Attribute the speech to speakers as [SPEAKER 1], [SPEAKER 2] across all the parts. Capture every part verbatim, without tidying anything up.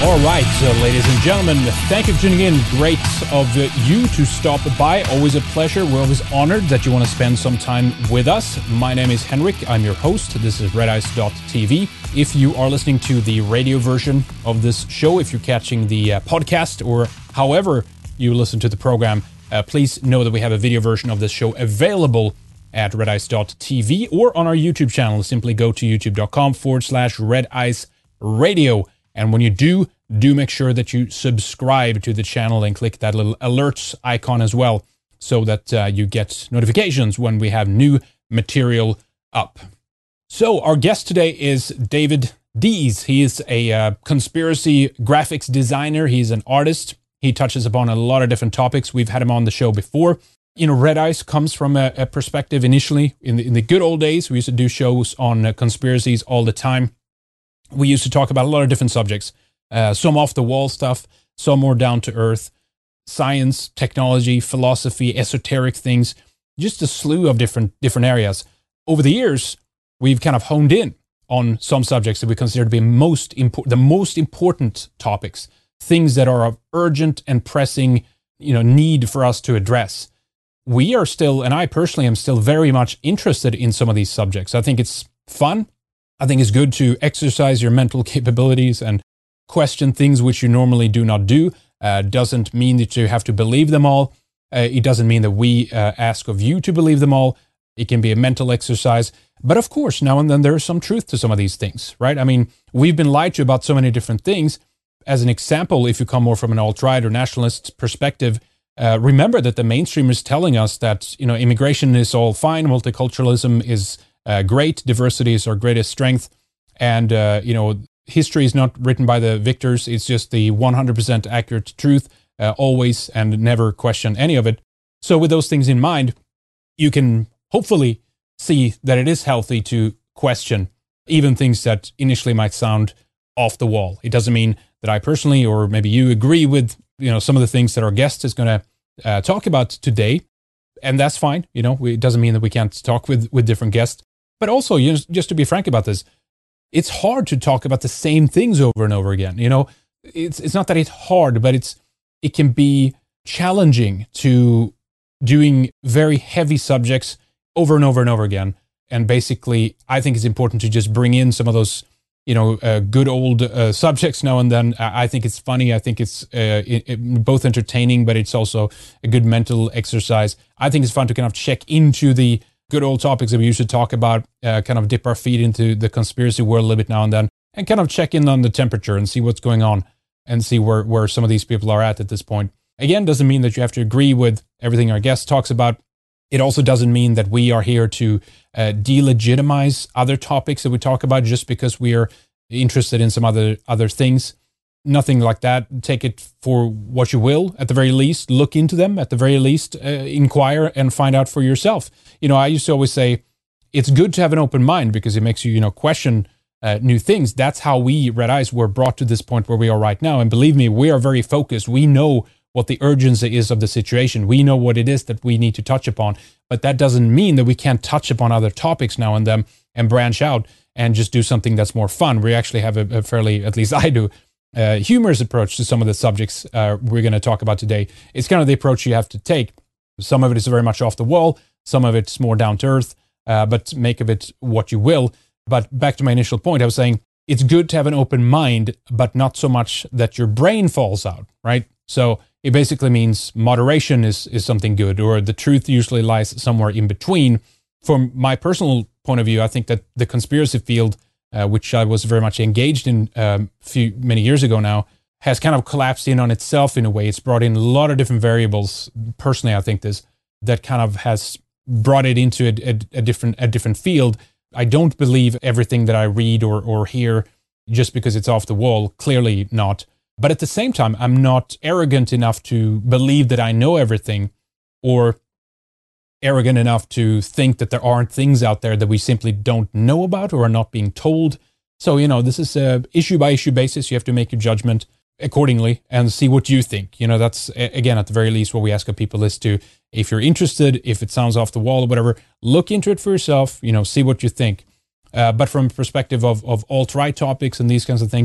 [SPEAKER 1] All right, uh, ladies and gentlemen, thank you for tuning in. Great of uh, you to stop by. Always a pleasure. We're always honored that you want to spend some time with us. My name is Henrik. I'm your host. This is red ice dot t v. If you are listening to the radio version of this show, if you're catching the uh, podcast, or however you listen to the program, uh, please know that we have a video version of this show available at red ice dot t v or on our YouTube channel. Simply go to youtube.com forward slash red ice radio. And when you do, do make sure that you subscribe to the channel and click that little alerts icon as well, so that uh, you get notifications when we have new material up. So our guest today is David Dees. He is a uh, conspiracy graphics designer. He's an artist. He touches upon a lot of different topics. We've had him on the show before. You know, Red Ice comes from a, a perspective initially, in the, in the good old days, we used to do shows on uh, conspiracies all the time. We used to talk about a lot of different subjects, uh, some off-the-wall stuff, some more down-to-earth, science, technology, philosophy, esoteric things, just a slew of different different areas. Over the years, we've kind of honed in on some subjects that we consider to be most impo- the most important topics, things that are of urgent and pressing, you know, need for us to address. We are still, and I personally am still very much interested in some of these subjects. I think it's fun. I think it's good to exercise your mental capabilities and question things which you normally do not do. Uh, doesn't mean that you have to believe them all. Uh, it doesn't mean that we uh, ask of you to believe them all. It can be a mental exercise. But of course, now and then there is some truth to some of these things, right? I mean, we've been lied to about so many different things. As an example, if you come more from an alt-right or nationalist perspective, uh, remember that the mainstream is telling us that, you know, immigration is all fine, multiculturalism is Uh, great, diversity is our greatest strength, and uh, you know, history is not written by the victors. It's just the one hundred percent accurate truth, uh, always, and never question any of it. So with those things in mind, you can hopefully see that it is healthy to question even things that initially might sound off the wall. It doesn't mean that I personally, or maybe you, agree with, you know, some of the things that our guest is going to uh, talk about today, and that's fine. You know, it doesn't mean that we can't talk with with different guests. But also, you know, just to be frank about this, it's hard to talk about the same things over and over again. You know, it's it's not that it's hard, but it's it can be challenging to doing very heavy subjects over and over and over again. And basically, I think it's important to just bring in some of those, you know, uh, good old uh, subjects now and then. I think it's funny. I think it's uh, it, it, both entertaining, but it's also a good mental exercise. I think it's fun to kind of check into the good old topics that we used to talk about, uh, kind of dip our feet into the conspiracy world a little bit now and then, and kind of check in on the temperature and see what's going on and see where, where some of these people are at at this point. Again, doesn't mean that you have to agree with everything our guest talks about. It also doesn't mean that we are here to uh, delegitimize other topics that we talk about just because we are interested in some other other things. Nothing like that. Take it for what you will, at the very least. Look into them, at the very least. Uh, inquire and find out for yourself. You know, I used to always say, it's good to have an open mind because it makes you, you know, question uh, new things. That's how we, Red Ice, were brought to this point where we are right now. And believe me, we are very focused. We know what the urgency is of the situation. We know what it is that we need to touch upon. But that doesn't mean that we can't touch upon other topics now and then and branch out and just do something that's more fun. We actually have a, a fairly, at least I do, Uh, humorous approach to some of the subjects uh, we're going to talk about today. It's kind of the approach you have to take. Some of it is very much off the wall. Some of it's more down to earth, uh, but make of it what you will. But back to my initial point, I was saying it's good to have an open mind, but not so much that your brain falls out, right? So it basically means moderation is, is something good, or the truth usually lies somewhere in between. From my personal point of view, I think that the conspiracy field, Uh, which I was very much engaged in um, few many years ago now, has kind of collapsed in on itself in a way. It's brought in a lot of different variables. Personally, I think this that kind of has brought it into a, a, a different a different field. I don't believe everything that I read or or hear just because it's off the wall. Clearly not. But at the same time, I'm not arrogant enough to believe that I know everything, or arrogant enough to think that there aren't things out there that we simply don't know about or are not being told. So, you know, this is a issue by issue basis. You have to make your judgment accordingly and see what you think. You know, that's, again, at the very least, what we ask of people is to, if you're interested, if it sounds off the wall or whatever, look into it for yourself, you know, see what you think. Uh, but from a perspective of, of alt-right topics and these kinds of things,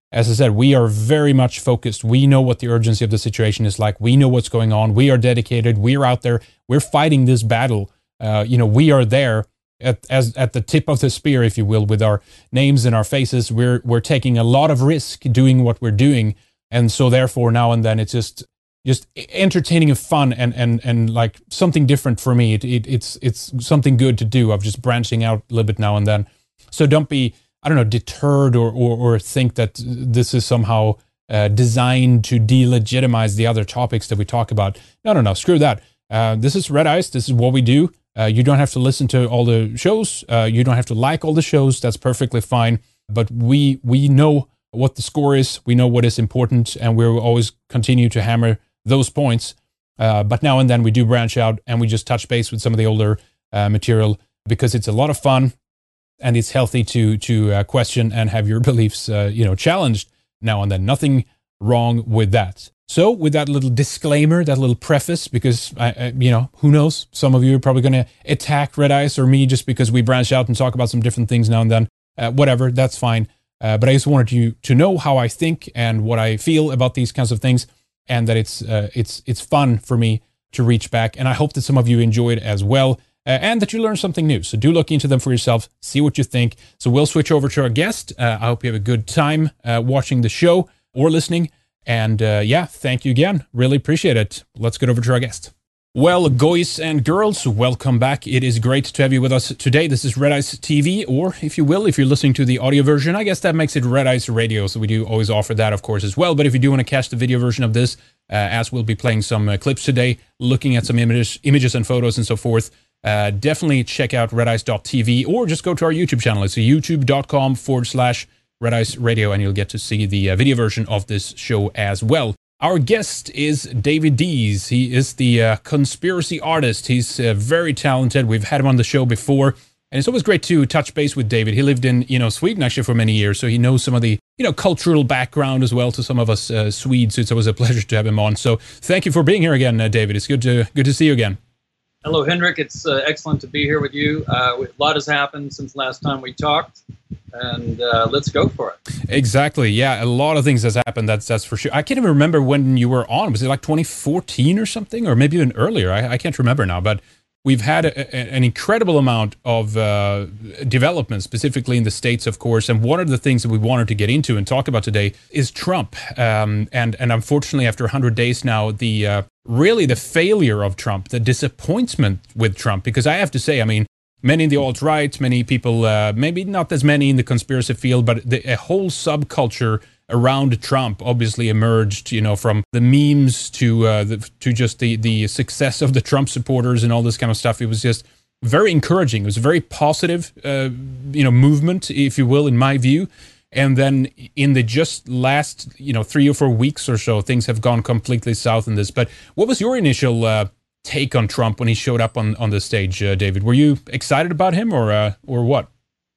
[SPEAKER 1] as I said, we are very much focused. We know what the urgency of the situation is like. We know what's going on. We are dedicated. We're out there. We're fighting this battle. Uh, you know, we are there at as at the tip of the spear, if you will, with our names and our faces. We're we're taking a lot of risk doing what we're doing, and so therefore now and then it's just just entertaining and fun and and and like something different for me. It, it it's it's something good to do. I'm just branching out a little bit now and then. So don't be, I don't know, deterred or or, or think that this is somehow uh, designed to delegitimize the other topics that we talk about. No, no, no. Screw that. Uh, this is Red Ice. This is what we do. Uh, you don't have to listen to all the shows. Uh, you don't have to like all the shows. That's perfectly fine. But we we know what the score is. We know what is important, and we'll always continue to hammer those points. Uh, but now and then we do branch out, and we just touch base with some of the older uh, material because it's a lot of fun, and it's healthy to to uh, question and have your beliefs, uh, you know, challenged now and then. Nothing wrong with that. So with that little disclaimer, that little preface, because, I, I, you know, who knows? Some of you are probably going to attack Red Ice or me just because we branch out and talk about some different things now and then. Uh, whatever, that's fine. Uh, but I just wanted you to know how I think and what I feel about these kinds of things, and that it's uh, it's it's fun for me to reach back. And I hope that some of you enjoyed as well, uh, and that you learned something new. So do look into them for yourself, see what you think. So we'll switch over to our guest. Uh, I hope you have a good time uh, watching the show or listening. And uh, yeah, thank you again. Really appreciate it. Let's get over to our guest. Well, guys and girls, welcome back. It is great to have you with us today. This is Red Ice T V, or if you will, if you're listening to the audio version, I guess that makes it Red Ice Radio. So we do always offer that, of course, as well. But if you do want to catch the video version of this, uh, as we'll be playing some uh, clips today, looking at some images, images and photos and so forth, uh, definitely check out redice dot t v or just go to our YouTube channel. It's youtube.com forward slash Red Ice Radio, and you'll get to see the uh, video version of this show as well. Our guest is David Dees. He is the uh, conspiracy artist. He's uh, very talented. We've had him on the show before, and it's always great to touch base with David. He lived in, you know, Sweden actually for many years, so he knows some of the, you know, cultural background as well to some of us uh, Swedes. So it's always a pleasure to have him on. So thank you for being here again, uh, David. It's good to good to see you again.
[SPEAKER 2] Hello, Henrik. It's uh, excellent to be here with you. Uh, a lot has happened since last time we talked, and uh, let's go for it.
[SPEAKER 1] Exactly. Yeah, a lot of things has happened. That's that's for sure. I can't even remember when you were on. Was it like twenty fourteen or something, or maybe even earlier? I, I can't remember now. But we've had a, a, an incredible amount of uh, development, specifically in the States, of course. And one of the things that we wanted to get into and talk about today is Trump. Um, and and unfortunately, after one hundred days now, the uh, really the failure of Trump, the disappointment with Trump. Because I have to say, I mean, many in the alt-right, many people, uh, maybe not as many in the conspiracy field, but the, a whole subculture around Trump obviously emerged, you know, from the memes to uh, the, to just the, the success of the Trump supporters and all this kind of stuff. It was just very encouraging. It was a very positive, uh, you know, movement, if you will, in my view. And then in the just last, you know, three or four weeks or so, things have gone completely south in this. But what was your initial uh, take on Trump when he showed up on, on the stage, uh, David? Were you excited about him or uh, or what?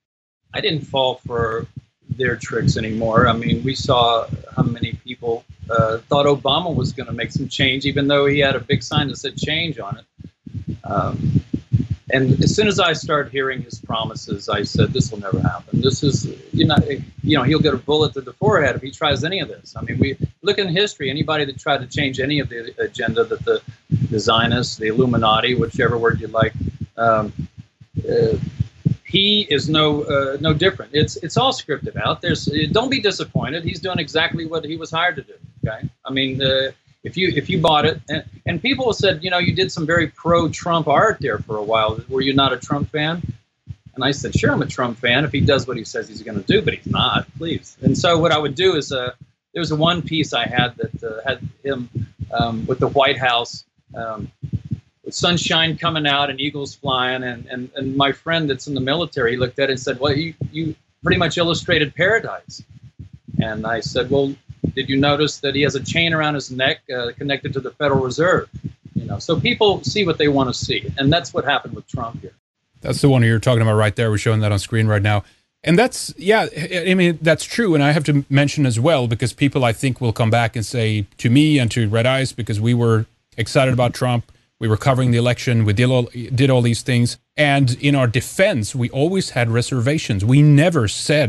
[SPEAKER 2] I didn't fall for their tricks anymore. I mean, we saw how many people uh, thought Obama was going to make some change, even though he had a big sign that said change on it. Um, and as soon as I started hearing his promises, I said, this will never happen. This is, you know, you know, he'll get a bullet to the forehead if he tries any of this. I mean, we look in history, anybody that tried to change any of the agenda that the, the Zionists, the Illuminati, whichever word you like, um, uh, he is no uh, no different. It's it's all scripted out. There's don't be disappointed. He's doing exactly what he was hired to do. Okay, I mean, uh, if you if you bought it, and, and people said, you know, you did some very pro-Trump art there for a while. Were you not a Trump fan? And I said, sure, I'm a Trump fan if he does what he says he's going to do, but he's not. Please. And so what I would do is, uh, there was a one piece I had that uh, had him um, with the White House. Um, with sunshine coming out and eagles flying, and, and, and my friend that's in the military looked at it and said, well, you, you pretty much illustrated paradise. And I said, well, did you notice that he has a chain around his neck uh, connected to the Federal Reserve? You know, so people see what they want to see, and that's what happened with Trump here.
[SPEAKER 1] That's the one you're talking about right there. We're showing that on screen right now. And that's, yeah, I mean, that's true. And I have to mention as well, because people, I think, will come back and say to me and to Red Ice, because we were excited about Trump, we were covering the election, we did all, did all these things. And in our defense, we always had reservations. We never said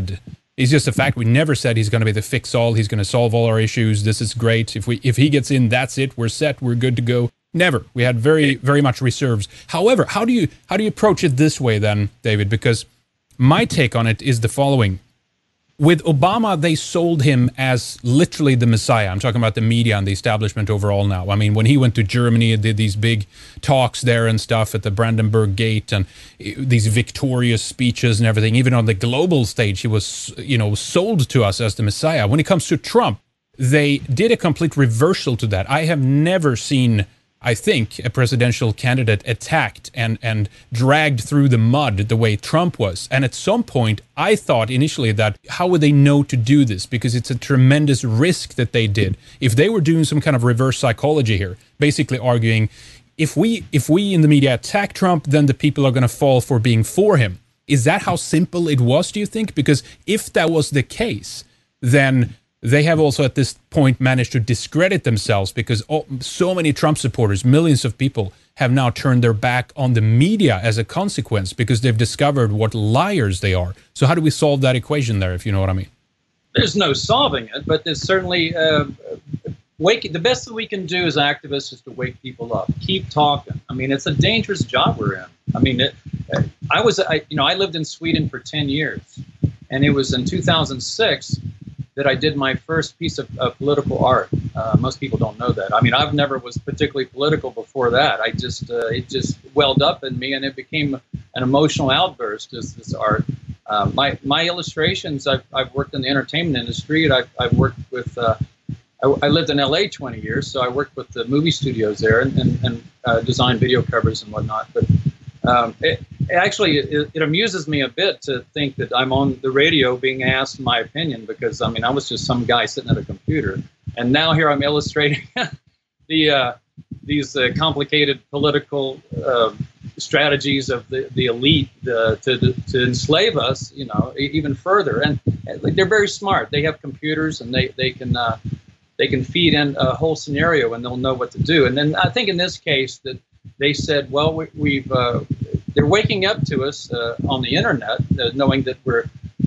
[SPEAKER 1] He's just a fact. We never said he's going to be the fix-all. He's going to solve all our issues. This is great. If we if he gets in, that's it. We're set. We're good to go. Never. We had very very much reserves. However, how do you how do you approach it this way then, David? Because my take on it is the following. With Obama, they sold him as literally the Messiah. I'm talking about the media and the establishment overall now. I mean, when he went to Germany and did these big talks there and stuff at the Brandenburg Gate and these victorious speeches and everything, even on the global stage, he was, you know, sold to us as the Messiah. When it comes to Trump, they did a complete reversal to that. I have never seen, I think, a presidential candidate attacked and, and dragged through the mud the way Trump was. And at some point, I thought initially that how would they know to do this? Because it's a tremendous risk that they did. If they were doing some kind of reverse psychology here, basically arguing, if we if we in the media attack Trump, then the people are going to fall for being for him. Is that how simple it was, do you think? Because if that was the case, then they have also at this point managed to discredit themselves because all, so many Trump supporters, millions of people, have now turned their back on the media as a consequence because they've discovered what liars they are. So how do we solve that equation there, if you know what I mean?
[SPEAKER 2] There's no solving it, but there's certainly uh, wake. The best that we can do as activists is to wake people up. Keep talking. I mean, it's a dangerous job we're in. I mean, it, I was, I, you know, I lived in Sweden for ten years, and it was in two thousand six that I did my first piece of, of political art. Uh, most people don't know that. I mean, I've never was particularly political before that. I just, uh, it just welled up in me and it became an emotional outburst as this art. Um, my, my illustrations, I've, I've worked in the entertainment industry and I've, I've worked with, uh, I, I lived in L A twenty years, so I worked with the movie studios there and, and, and uh, designed video covers and whatnot. But Um, it, actually, it, it amuses me a bit to think that I'm on the radio being asked my opinion because, I mean, I was just some guy sitting at a computer. And now here I'm illustrating the uh, these uh, complicated political uh, strategies of the, the elite uh, to, to enslave us, you know, even further. And they're very smart. They have computers and they, they can uh, they can feed in a whole scenario and they'll know what to do. And then I think in this case that they said, well, we, we've, uh, they're waking up to us uh, on the internet, uh, knowing that we're,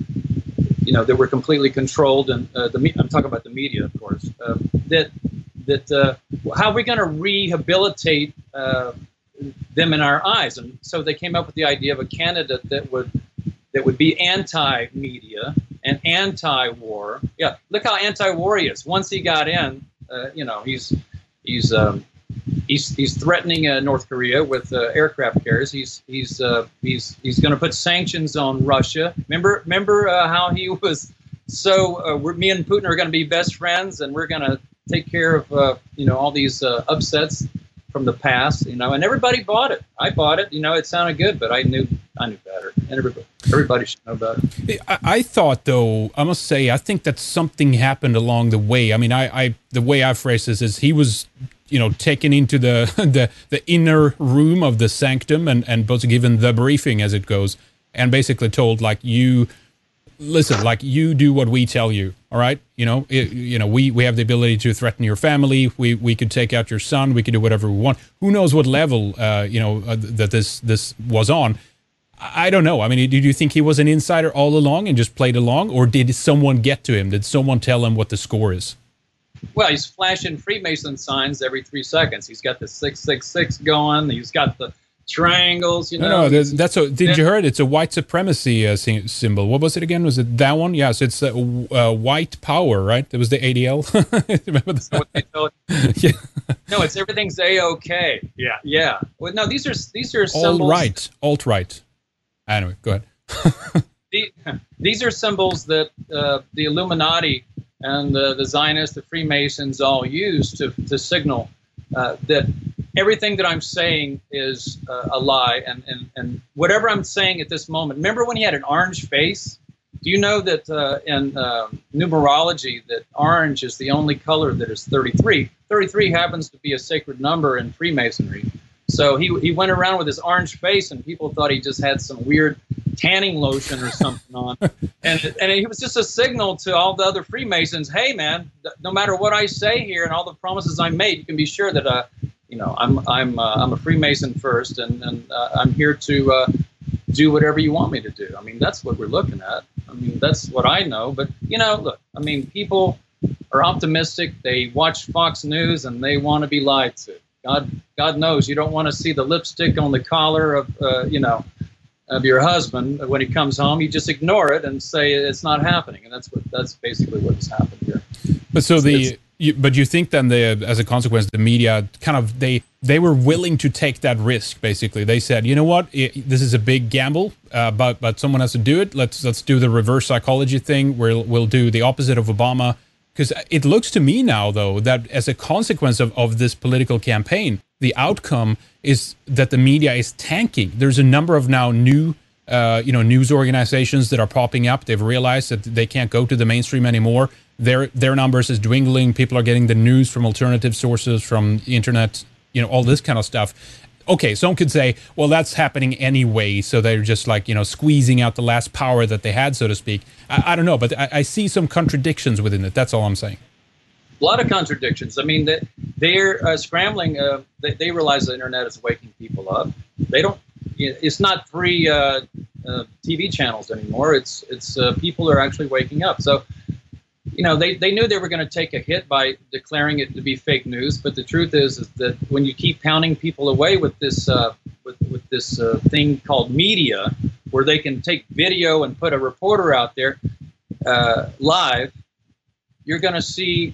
[SPEAKER 2] you know, that we're completely controlled. And uh, the I'm talking about the media, of course, uh, that, that uh, how are we going to rehabilitate uh, them in our eyes? And so they came up with the idea of a candidate that would, that would be anti-media and anti-war. Yeah, look how anti-war he is. Once he got in, uh, you know, he's, he's, um, He's he's threatening uh, North Korea with uh, aircraft carriers. He's he's uh, he's he's going to put sanctions on Russia. Remember remember uh, how he was so uh, we're, me and Putin are going to be best friends, and we're going to take care of uh, you know all these uh, upsets from the past. You know, and everybody bought it. I bought it. You know, it sounded good, but I knew I knew better. And everybody everybody should know about it.
[SPEAKER 1] I, I thought, though, I must say, I think that something happened along the way. I mean, I, I the way I phrase this is he was, you know, taken into the the the inner room of the sanctum and and both given the briefing as it goes, and basically told like you, listen, like you do what we tell you, all right? You know, it, you know, we we have the ability to threaten your family. We we could take out your son. We could do whatever we want. Who knows what level, uh, you know, uh, that this this was on? I don't know. I mean, did you think he was an insider all along and just played along, or did someone get to him? Did someone tell him what the score is?
[SPEAKER 2] Well, he's flashing Freemason signs every three seconds. He's got the six six six going. He's got the triangles, you know.
[SPEAKER 1] No, no, that's a, did you hear it? It's a white supremacy uh, symbol. What was it again? Was it that one? Yeah, so it's uh, uh, white power, right? It was the A D L. Remember that?
[SPEAKER 2] What they told yeah. No, it's everything's A-OK. Yeah, yeah. Well, no, these are these are symbols.
[SPEAKER 1] Alt-right, alt-right. Anyway, go ahead.
[SPEAKER 2] the, these are symbols that uh, the Illuminati and the, the Zionists, the Freemasons all use to, to signal uh, that everything that I'm saying is uh, a lie. And, and, and whatever I'm saying at this moment, remember when he had an orange face? Do you know that uh, in uh, numerology that orange is the only color that is thirty-three? thirty-three happens to be a sacred number in Freemasonry. So he, he went around with his orange face and people thought he just had some weird tanning lotion or something on. And and it was just a signal to all the other Freemasons, hey, man, no matter what I say here and all the promises I made, you can be sure that, uh, you know, I'm I'm uh, I'm a Freemason first, and, and uh, I'm here to uh, do whatever you want me to do. I mean, that's what we're looking at. I mean, that's what I know. But, you know, look, I mean, people are optimistic. They watch Fox News and they want to be lied to. God, God knows you don't want to see the lipstick on the collar of, uh, you know, of your husband when he comes home. You just ignore it and say it's not happening, and that's what that's basically what's happened here.
[SPEAKER 1] But so
[SPEAKER 2] It's-
[SPEAKER 1] the
[SPEAKER 2] it's-
[SPEAKER 1] you, but you think then the as a consequence the media kind of they they were willing to take that risk. Basically, they said, you know what, it, this is a big gamble, uh, but but someone has to do it. Let's let's do the reverse psychology thing. We'll we'll do the opposite of Obama. Because it looks to me now, though, that as a consequence of, of this political campaign, the outcome is that the media is tanking. There's a number of now new, uh, you know, news organizations that are popping up. They've realized that they can't go to the mainstream anymore. Their their numbers is dwindling. People are getting the news from alternative sources, from the internet, you know, all this kind of stuff. Okay, some could say, well, that's happening anyway, so they're just like, you know, squeezing out the last power that they had, so to speak. I, I don't know, but I, I see some contradictions within it. That's all I'm saying.
[SPEAKER 2] A lot of contradictions. I mean, they, they're uh, scrambling. Uh, they, they realize the internet is waking people up. They don't. It's not free uh, uh, T V channels anymore. It's it's uh, people are actually waking up. So, you know, they, they knew they were going to take a hit by declaring it to be fake news. But the truth is, is that when you keep pounding people away with this uh, with with this uh, thing called media, where they can take video and put a reporter out there uh, live, you're going to see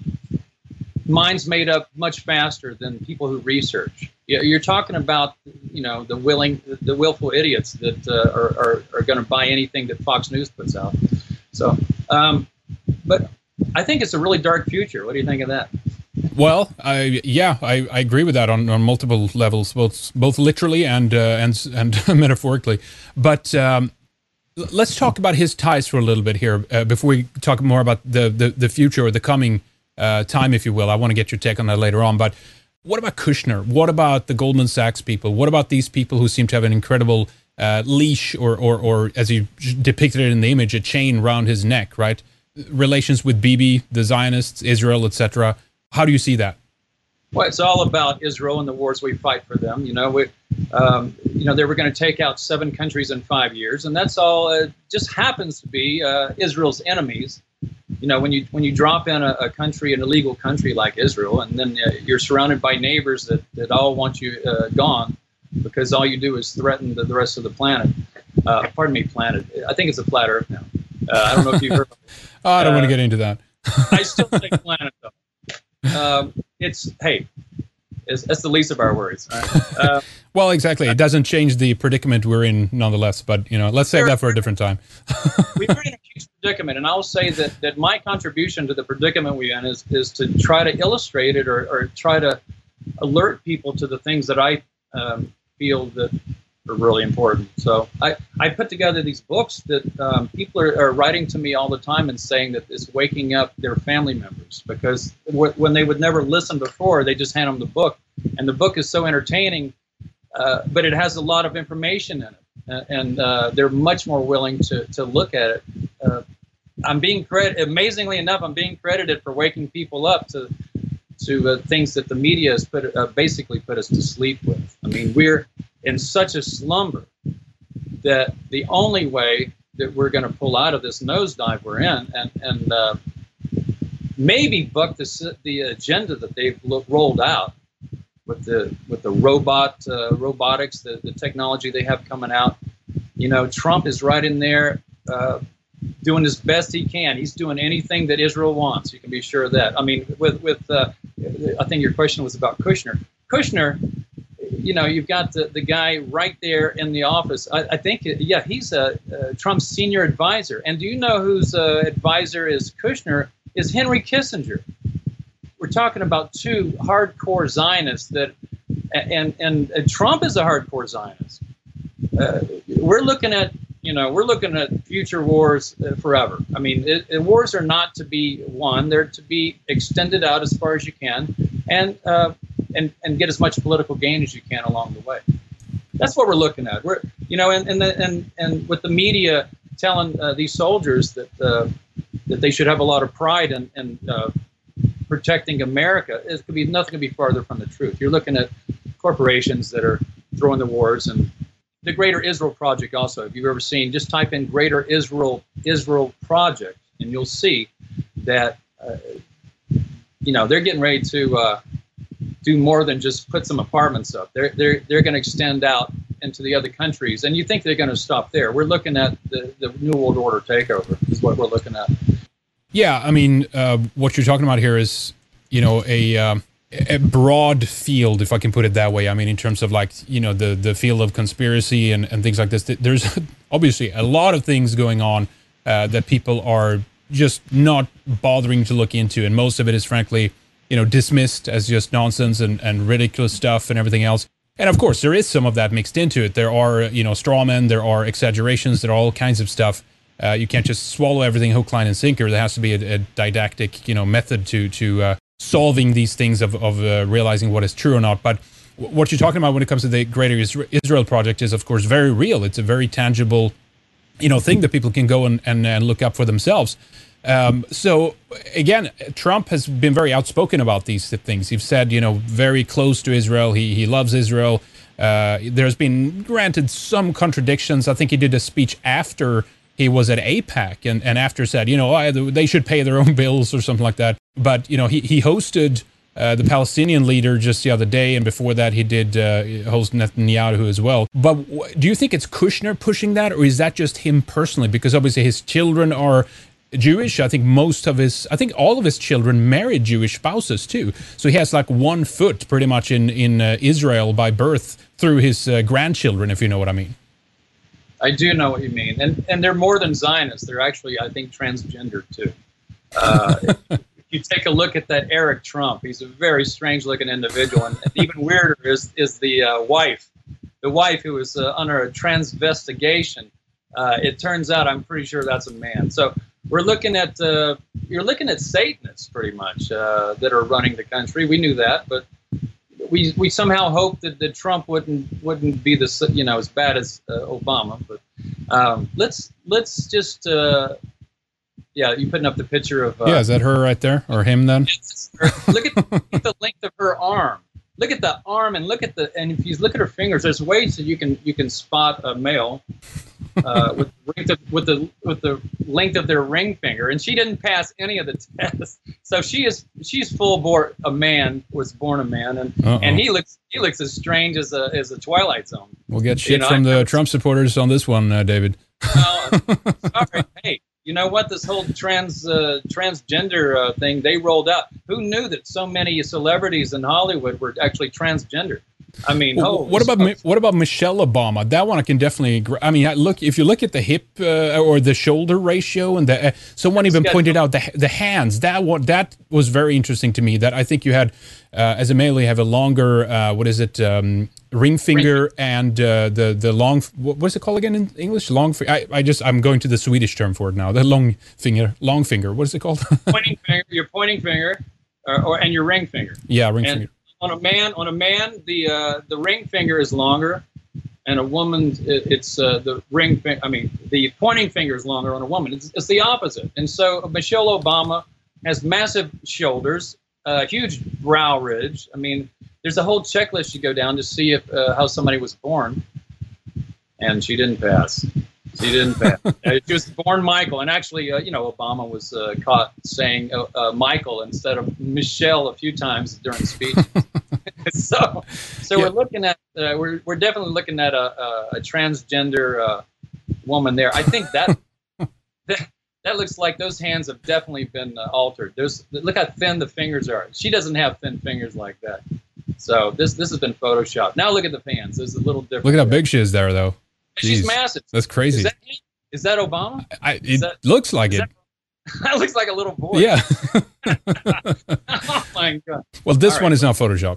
[SPEAKER 2] minds made up much faster than people who research. You're talking about, you know, the willing, the willful idiots that uh, are are, are going to buy anything that Fox News puts out. So, um, but I think it's a really dark future. What do you think of that?
[SPEAKER 1] Well, I yeah, I, I agree with that on, on multiple levels, both both literally and uh, and and metaphorically. But um, let's talk about his ties for a little bit here uh, before we talk more about the the, the future or the coming uh, time, if you will. I want to get your take on that later on. But what about Kushner? What about the Goldman Sachs people? What about these people who seem to have an incredible uh, leash, or, or or as you depicted it in the image, a chain around his neck, right? Relations with Bibi, the Zionists, Israel, et cetera. How do you see that?
[SPEAKER 2] Well, it's all about Israel and the wars we fight for them. You know, we, um, you know, they were going to take out seven countries in five years, and that's all. Uh, just happens to be uh, Israel's enemies. You know, when you when you drop in a, a country, an illegal country like Israel, and then uh, you're surrounded by neighbors that, that all want you uh, gone, because all you do is threaten the, the rest of the planet. Uh, pardon me, planet. I think it's a flat Earth now. Uh, I don't know if you've heard of it.
[SPEAKER 1] Oh, I don't
[SPEAKER 2] uh,
[SPEAKER 1] want to get into that.
[SPEAKER 2] I still say planet, though. Um, it's, hey, it's, that's the least of our worries. Right? Uh,
[SPEAKER 1] Well, exactly. It doesn't change the predicament we're in nonetheless, but, you know, let's save that for a different time.
[SPEAKER 2] we're in a huge predicament, and I'll say that, that my contribution to the predicament we're in is, is to try to illustrate it, or, or try to alert people to the things that I um, feel that are really important. So I, I put together these books that um, people are, are writing to me all the time and saying that it's waking up their family members, because w- when they would never listen before, they just hand them the book, and the book is so entertaining, uh, but it has a lot of information in it, uh, and uh, they're much more willing to, to look at it. Uh, I'm being credit, amazingly enough, I'm being credited for waking people up to to uh, things that the media has put uh, basically put us to sleep with. I mean, we're in such a slumber that the only way that we're going to pull out of this nosedive we're in, and and uh, maybe buck the the agenda that they've lo- rolled out with the with the robot uh, robotics, the, the technology they have coming out. You know, Trump is right in there uh, doing as best he can. He's doing anything that Israel wants. You can be sure of that. I mean, with with uh, I think your question was about Kushner. Kushner. You know, you've got the, the guy right there in the office. I, I think, yeah, he's a, uh, Trump's senior advisor. And do you know whose uh, advisor is Kushner? Is Henry Kissinger. We're talking about two hardcore Zionists that, and and, and Trump is a hardcore Zionist. Uh, we're looking at, you know, we're looking at future wars uh, forever. I mean, it, it, wars are not to be won; they're to be extended out as far as you can, and. Uh, And, and get as much political gain as you can along the way. That's what we're looking at. We're, you know, and and the, and, and with the media telling uh, these soldiers that uh, that they should have a lot of pride in, in uh, protecting America, it could be nothing could be farther from the truth. You're looking at corporations that are throwing the wars, and the Greater Israel Project also. If you've ever seen, just type in Greater Israel Israel Project, and you'll see that uh, you know they're getting ready to uh, do more than just put some apartments up. They're they're they're going to extend out into the other countries, and you think they're going to stop there? We're looking at the the New World Order takeover. Is what we're looking at.
[SPEAKER 1] Yeah, I mean, uh, what you're talking about here is, you know, a um, a broad field, if I can put it that way. I mean, in terms of like, you know, the the field of conspiracy and, and things like this. There's obviously a lot of things going on uh, that people are just not bothering to look into, and most of it is frankly, you know, dismissed as just nonsense and, and ridiculous stuff and everything else. And of course, there is some of that mixed into it. There are, you know, straw men, there are exaggerations, there are all kinds of stuff. Uh, you can't just swallow everything hook, line, and sinker. There has to be a, a didactic, you know, method to to uh, solving these things of, of uh, realizing what is true or not. But w- what you're talking about when it comes to the Greater Israel Project is, of course, very real. It's a very tangible, you know, thing that people can go and, and, and look up for themselves. Um, so, again, Trump has been very outspoken about these things. He's said, you know, very close to Israel. He, he loves Israel. Uh, there's been, granted, some contradictions. I think he did a speech after he was at AIPAC and, and after said, you know, I, they should pay their own bills or something like that. But, you know, he, he hosted uh, the Palestinian leader just the other day, and before that he did uh, host Netanyahu as well. But w- do you think it's Kushner pushing that, or is that just him personally? Because obviously his children are Jewish. I think most of his, I think all of his children married Jewish spouses too. So he has like one foot pretty much in, in uh, Israel by birth through his uh, grandchildren, if you know what I mean.
[SPEAKER 2] I do know what you mean, and and they're more than Zionists. They're actually, I think, transgender too. Uh, if you take a look at that Eric Trump, he's a very strange-looking individual, and, and even weirder is is the uh, wife, the wife who is uh, under a transvestigation. Uh, it turns out, I'm pretty sure that's a man. So we're looking at uh, you're looking at Satanists pretty much uh, that are running the country. We knew that, but we we somehow hoped that, that Trump wouldn't wouldn't be the you know as bad as uh, Obama. But um, let's let's just uh, yeah, you putting up the picture of uh,
[SPEAKER 1] yeah, is that her right there or him then?
[SPEAKER 2] Look at, look at the length of her arm. Look at the arm and look at the and if you look at her fingers, there's ways that you can you can spot a male uh, with the with the with the length of their ring finger, and she didn't pass any of the tests. So she is she's full bore a man, was born a man, and Uh-oh. and he looks he looks as strange as a as a Twilight Zone.
[SPEAKER 1] We'll get shit you know, from the Trump supporters on this one, uh, David.
[SPEAKER 2] Uh, sorry, hey. You know what? This whole trans uh, transgender uh, thing they rolled out. Who knew that so many celebrities in Hollywood were actually transgender? I mean,
[SPEAKER 1] well,
[SPEAKER 2] oh,
[SPEAKER 1] what about so, what about Michelle Obama? That one I can definitely agree. I mean, look if you look at the hip uh, or the shoulder ratio, and the uh, someone even pointed out the the hands. That one that was very interesting to me. That I think you had uh, as a male, you have a longer uh, what is it? Um, ring finger ring. and uh, the the long what, what's it called again in English? Long finger. I, I just I'm going to the Swedish term for it now. The long finger, long finger. What is it called?
[SPEAKER 2] pointing finger, your pointing finger, uh, or and your ring finger.
[SPEAKER 1] Yeah, ring
[SPEAKER 2] and
[SPEAKER 1] finger.
[SPEAKER 2] On a man, on a man, the uh, the ring finger is longer, and a woman, it, it's uh, the ring. Fi- I mean, the pointing finger is longer on a woman. It's, it's the opposite. And so Michelle Obama has massive shoulders, a uh, huge brow ridge. I mean, there's a whole checklist you go down to see if uh, how somebody was born, and she didn't pass. She didn't pass. uh, she was born Michael, and actually, uh, you know, Obama was uh, caught saying uh, uh, Michael instead of Michelle a few times during speech. so, so yeah. we're looking at uh, we're we're definitely looking at a a, a transgender uh, woman there. I think that, that that looks like those hands have definitely been uh, altered. There's look how thin the fingers are. She doesn't have thin fingers like that. So this this has been photoshopped. Now look at the hands. There's a little different.
[SPEAKER 1] Look at how
[SPEAKER 2] there.
[SPEAKER 1] big she is there, though.
[SPEAKER 2] She's
[SPEAKER 1] Jeez,
[SPEAKER 2] massive.
[SPEAKER 1] That's crazy.
[SPEAKER 2] Is that, is that Obama?
[SPEAKER 1] I, it
[SPEAKER 2] is that,
[SPEAKER 1] looks like it.
[SPEAKER 2] that, that looks like a little boy.
[SPEAKER 1] Yeah.
[SPEAKER 2] Oh my God.
[SPEAKER 1] Well, this
[SPEAKER 2] All
[SPEAKER 1] one
[SPEAKER 2] right.
[SPEAKER 1] is not Photoshop.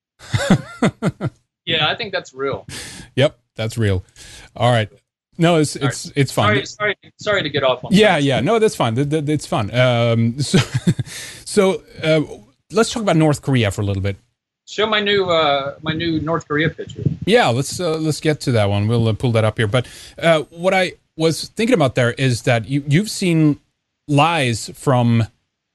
[SPEAKER 2] Yeah, I think that's real.
[SPEAKER 1] Yep, that's real. All right. No, it's
[SPEAKER 2] All
[SPEAKER 1] it's right. it's fun.
[SPEAKER 2] Sorry, sorry, sorry to get off on
[SPEAKER 1] Yeah,
[SPEAKER 2] that.
[SPEAKER 1] yeah. No, that's fine. That, that, it's fun. Um, so, so uh, let's talk about North Korea for a little bit.
[SPEAKER 2] Show my new uh, my new North Korea picture.
[SPEAKER 1] Yeah, let's uh, let's get to that one. We'll uh, pull that up here. But uh, what I was thinking about there is that you you've seen lies from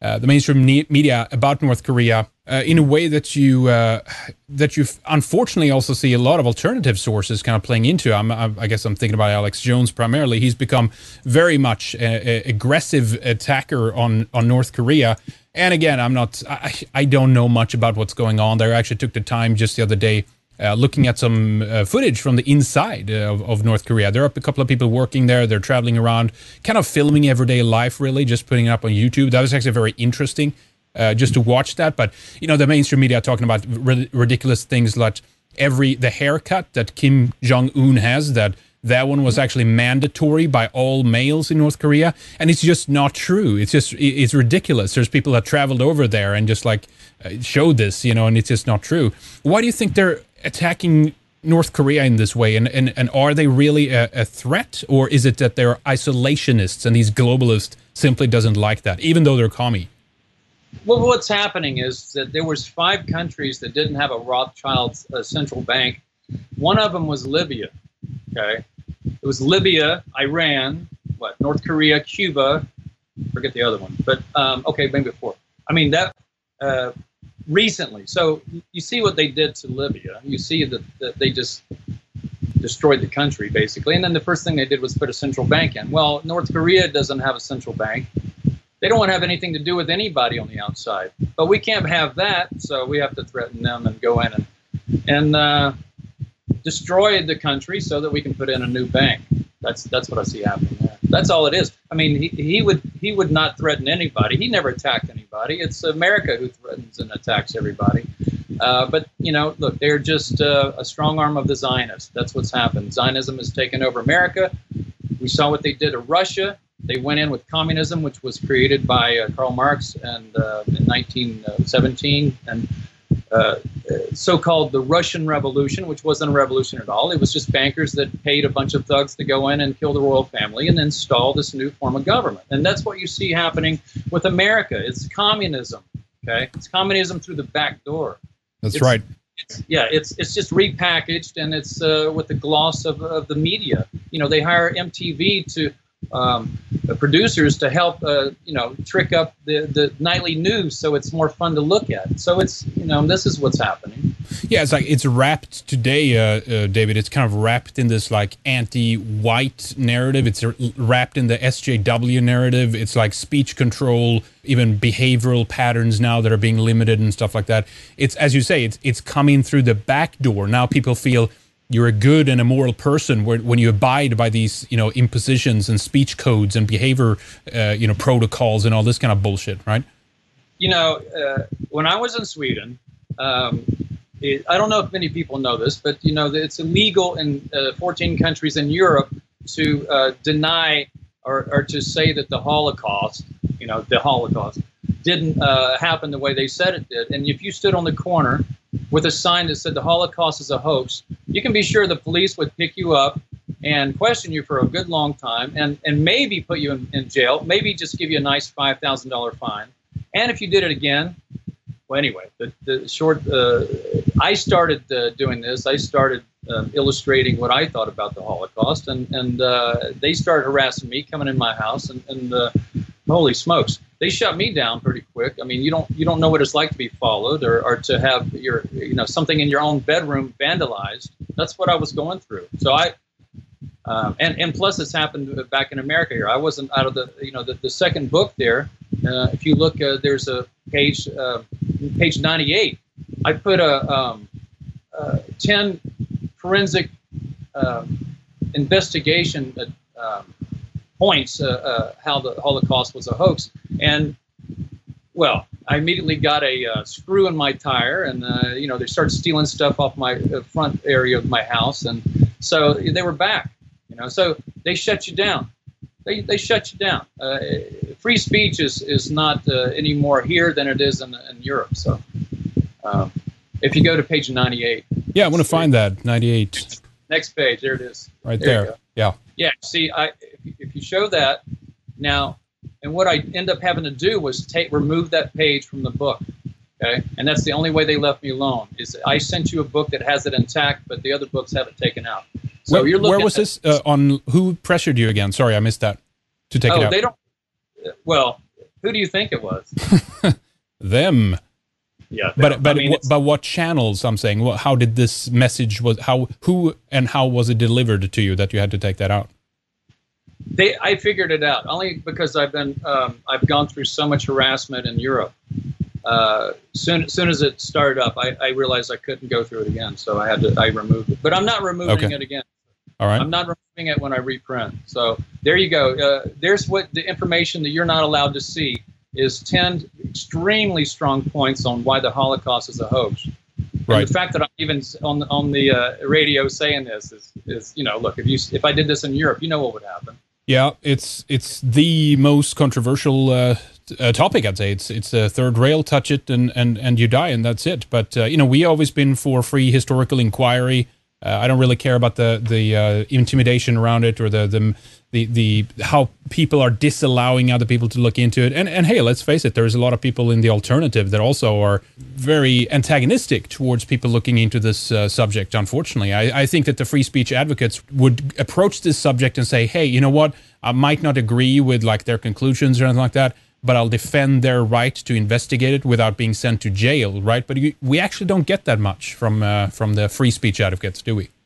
[SPEAKER 1] uh, the mainstream ne- media about North Korea uh, in a way that you uh, that you unfortunately also see a lot of alternative sources kind of playing into. I'm, I'm, I guess I'm thinking about Alex Jones primarily. He's become very much an aggressive attacker on, on North Korea. And again, I'm not, I, I don't know much about what's going on there. I actually took the time just the other day uh, looking at some uh, footage from the inside of, of North Korea. There are a couple of people working there. They're traveling around, kind of filming everyday life, really, just putting it up on YouTube. That was actually very interesting uh, just to watch that. But, you know, the mainstream media are talking about ri- ridiculous things like every, the haircut that Kim Jong-un has, that That one was actually mandatory by all males in North Korea, and it's just not true. It's just it's ridiculous. There's people that traveled over there and just like uh, showed this, you know, and it's just not true. Why do you think they're attacking North Korea in this way? And and, and are they really a, a threat, or is it that they're isolationists and these globalists simply doesn't like that, even though they're commie?
[SPEAKER 2] Well, what's happening is that there was five countries that didn't have a Rothschild uh, central bank. One of them was Libya. Okay. It was Libya, Iran, what, North Korea, Cuba, forget the other one. But, um, okay, maybe four. I mean, that uh, recently. So you see what they did to Libya. You see that, that they just destroyed the country, basically. And then the first thing they did was put a central bank in. Well, North Korea doesn't have a central bank. They don't want to have anything to do with anybody on the outside. But we can't have that, so we have to threaten them and go in and, and uh, destroy the country so that we can put in a new bank. That's that's what I see happening there. That's all it is. I mean, he, he would he would not threaten anybody. He never attacked anybody. It's America who threatens and attacks everybody. Uh, but, you know, look, they're just uh, a strong arm of the Zionists. That's what's happened. Zionism has taken over America. We saw what they did to Russia. They went in with communism, which was created by uh, Karl Marx and uh, in nineteen seventeen, and Uh, so-called the Russian Revolution, which wasn't a revolution at all. It was just bankers that paid a bunch of thugs to go in and kill the royal family and install this new form of government. And that's what you see happening with America. It's communism. Okay, it's communism through the back door.
[SPEAKER 1] That's
[SPEAKER 2] it's,
[SPEAKER 1] right.
[SPEAKER 2] It's, yeah, it's it's just repackaged, and it's uh, with the gloss of, of the media. You know, they hire M T V to um, producers to help, uh, you know, trick up the, the nightly news so it's more fun to look at. So it's, you know, this is what's happening.
[SPEAKER 1] Yeah, it's like it's wrapped today, uh, uh, David. It's kind of wrapped in this like anti-white narrative. It's wrapped in the S J W narrative. It's like speech control, even behavioral patterns now that are being limited and stuff like that. It's, as you say, it's it's coming through the back door. Now people feel you're a good and a moral person when you abide by these, you know, impositions and speech codes and behavior, uh, you know, protocols and all this kind of bullshit, right? You
[SPEAKER 2] know, uh, when I was in Sweden, um, it, I don't know if many people know this, but, you know, it's illegal in uh, fourteen countries in Europe to uh, deny or, or to say that the Holocaust, you know, the Holocaust didn't uh, happen the way they said it did. And if you stood on the corner with a sign that said the Holocaust is a hoax, you can be sure the police would pick you up and question you for a good long time and, and maybe put you in, in jail, maybe just give you a nice five thousand dollars fine. And if you did it again, well, anyway, the, the short, uh, I started uh, doing this. I started uh, illustrating what I thought about the Holocaust, and, and uh, they started harassing me, coming in my house, and, and uh, holy smokes, they shut me down pretty quick. I mean, you don't you don't know what it's like to be followed or, or to have your, you know, something in your own bedroom vandalized. That's what I was going through. So I, um, and and plus it's happened back in America here. I wasn't out of the, you know, the, the second book there. Uh, if you look, uh, there's a page, uh, page ninety-eight. I put a um, uh, ten forensic uh, investigation uh, um, points uh, uh, how the Holocaust was a hoax. And, well, I immediately got a uh, screw in my tire, and, uh, you know, they started stealing stuff off my uh, front area of my house. And so they were back, you know, so they shut you down. They, they shut you down. Uh, free speech is, is not uh, any more here than it is in, in Europe. So um, if you go to page ninety-eight.
[SPEAKER 1] Yeah, I want to find that, ninety-eight.
[SPEAKER 2] Next page, there it is.
[SPEAKER 1] Right there, there. Yeah.
[SPEAKER 2] Yeah, see, I, if, if you show that now, and what I end up having to do was take remove that page from the book, okay? And that's the only way they left me alone, is I sent you a book that has it intact, but the other books have it taken out. So
[SPEAKER 1] where,
[SPEAKER 2] you're looking
[SPEAKER 1] where was
[SPEAKER 2] at,
[SPEAKER 1] this, uh, on, who pressured you again? Sorry, I missed that, to take
[SPEAKER 2] oh,
[SPEAKER 1] it out.
[SPEAKER 2] they don't, well, Who do you think it was?
[SPEAKER 1] Them.
[SPEAKER 2] Yeah,
[SPEAKER 1] but but
[SPEAKER 2] I mean,
[SPEAKER 1] but what channels? I'm saying. What, how did this message was? How who and how was it delivered to you that you had to take that out?
[SPEAKER 2] They, I figured it out only because I've been um, I've gone through so much harassment in Europe. Uh, soon soon as it started up, I, I realized I couldn't go through it again, so I had to I removed it. But I'm not removing
[SPEAKER 1] okay.
[SPEAKER 2] it again.
[SPEAKER 1] All right.
[SPEAKER 2] I'm not removing it when I reprint. So there you go. Uh, there's what the information that you're not allowed to see is ten extremely strong points on why the Holocaust is a hoax.
[SPEAKER 1] Right.
[SPEAKER 2] And the fact that I'm even on on the uh, radio saying this is is you know look if you if I did this in Europe, you know what would happen.
[SPEAKER 1] Yeah, it's it's the most controversial uh, uh, topic. I'd say it's it's a third rail. Touch it and and and you die, and that's it. But uh, you know, we always been for free historical inquiry. Uh, I don't really care about the the uh, intimidation around it or the the the the how people are disallowing other people to look into it. And and hey, let's face it, there's a lot of people in the alternative that also are very antagonistic towards people looking into this uh, subject. Unfortunately, I, I think that the free speech advocates would approach this subject and say, hey, you know what? I might not agree with like their conclusions or anything like that, but I'll defend their right to investigate it without being sent to jail, right? But you, we actually don't get that much from uh, from the free speech advocates, do we?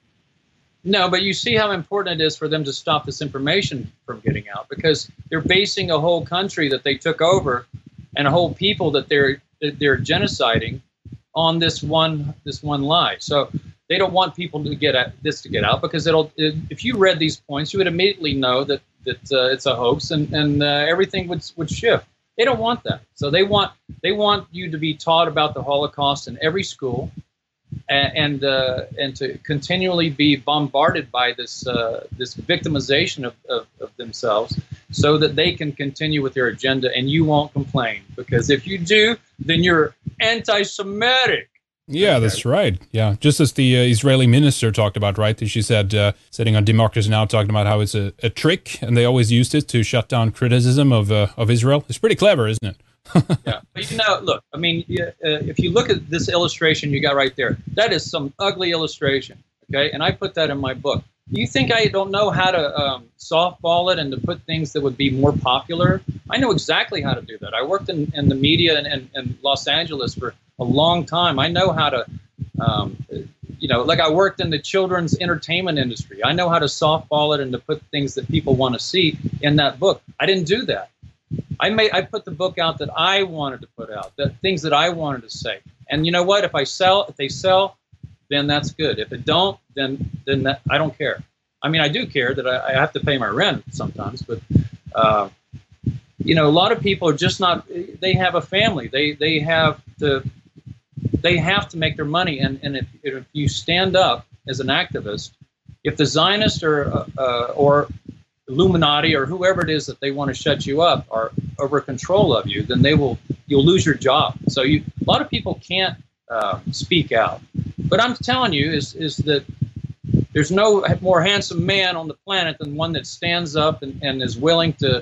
[SPEAKER 2] No, but you see how important it is for them to stop this information from getting out, because they're basing a whole country that they took over and a whole people that they're that they're genociding on this one this one lie. So they don't want people to get at this to get out, because it'll it, if you read these points, you would immediately know that that uh, it's a hoax and and uh, everything would would shift. They don't want that. So they want they want you to be taught about the Holocaust in every school, and and, uh, and to continually be bombarded by this uh, this victimization of, of, of themselves, so that they can continue with their agenda, and you won't complain, because if you do, then you're anti-Semitic.
[SPEAKER 1] Yeah,
[SPEAKER 2] okay.
[SPEAKER 1] That's right. Yeah, just as the uh, Israeli minister talked about, right? She said, uh, sitting on Democracy Now!, talking about how it's a, a trick, and they always used it to shut down criticism of uh, of Israel. It's pretty clever, isn't it?
[SPEAKER 2] Yeah, but you know, look, I mean, uh, if you look at this illustration you got right there, that is some ugly illustration, okay? And I put that in my book. You think I don't know how to um, softball it and to put things that would be more popular? I know exactly how to do that. I worked in, in the media in, in, in Los Angeles for a long time. I know how to, um, you know, like I worked in the children's entertainment industry. I know how to softball it and to put things that people want to see in that book. I didn't do that. I made, I put the book out that I wanted to put out, the things that I wanted to say. And you know what? If I sell, if they sell, then that's good. If it don't, then then that, I don't care. I mean, I do care that I, I have to pay my rent sometimes, but uh, you know, a lot of people are just not. They have a family. They they have to they have to make their money. And and if if you stand up as an activist, if the Zionists or uh, or Illuminati or whoever it is that they want to shut you up are over control of you, then they will you'll lose your job. So you a lot of people can't uh, speak out. But I'm telling you is is that there's no more handsome man on the planet than one that stands up and, and is willing to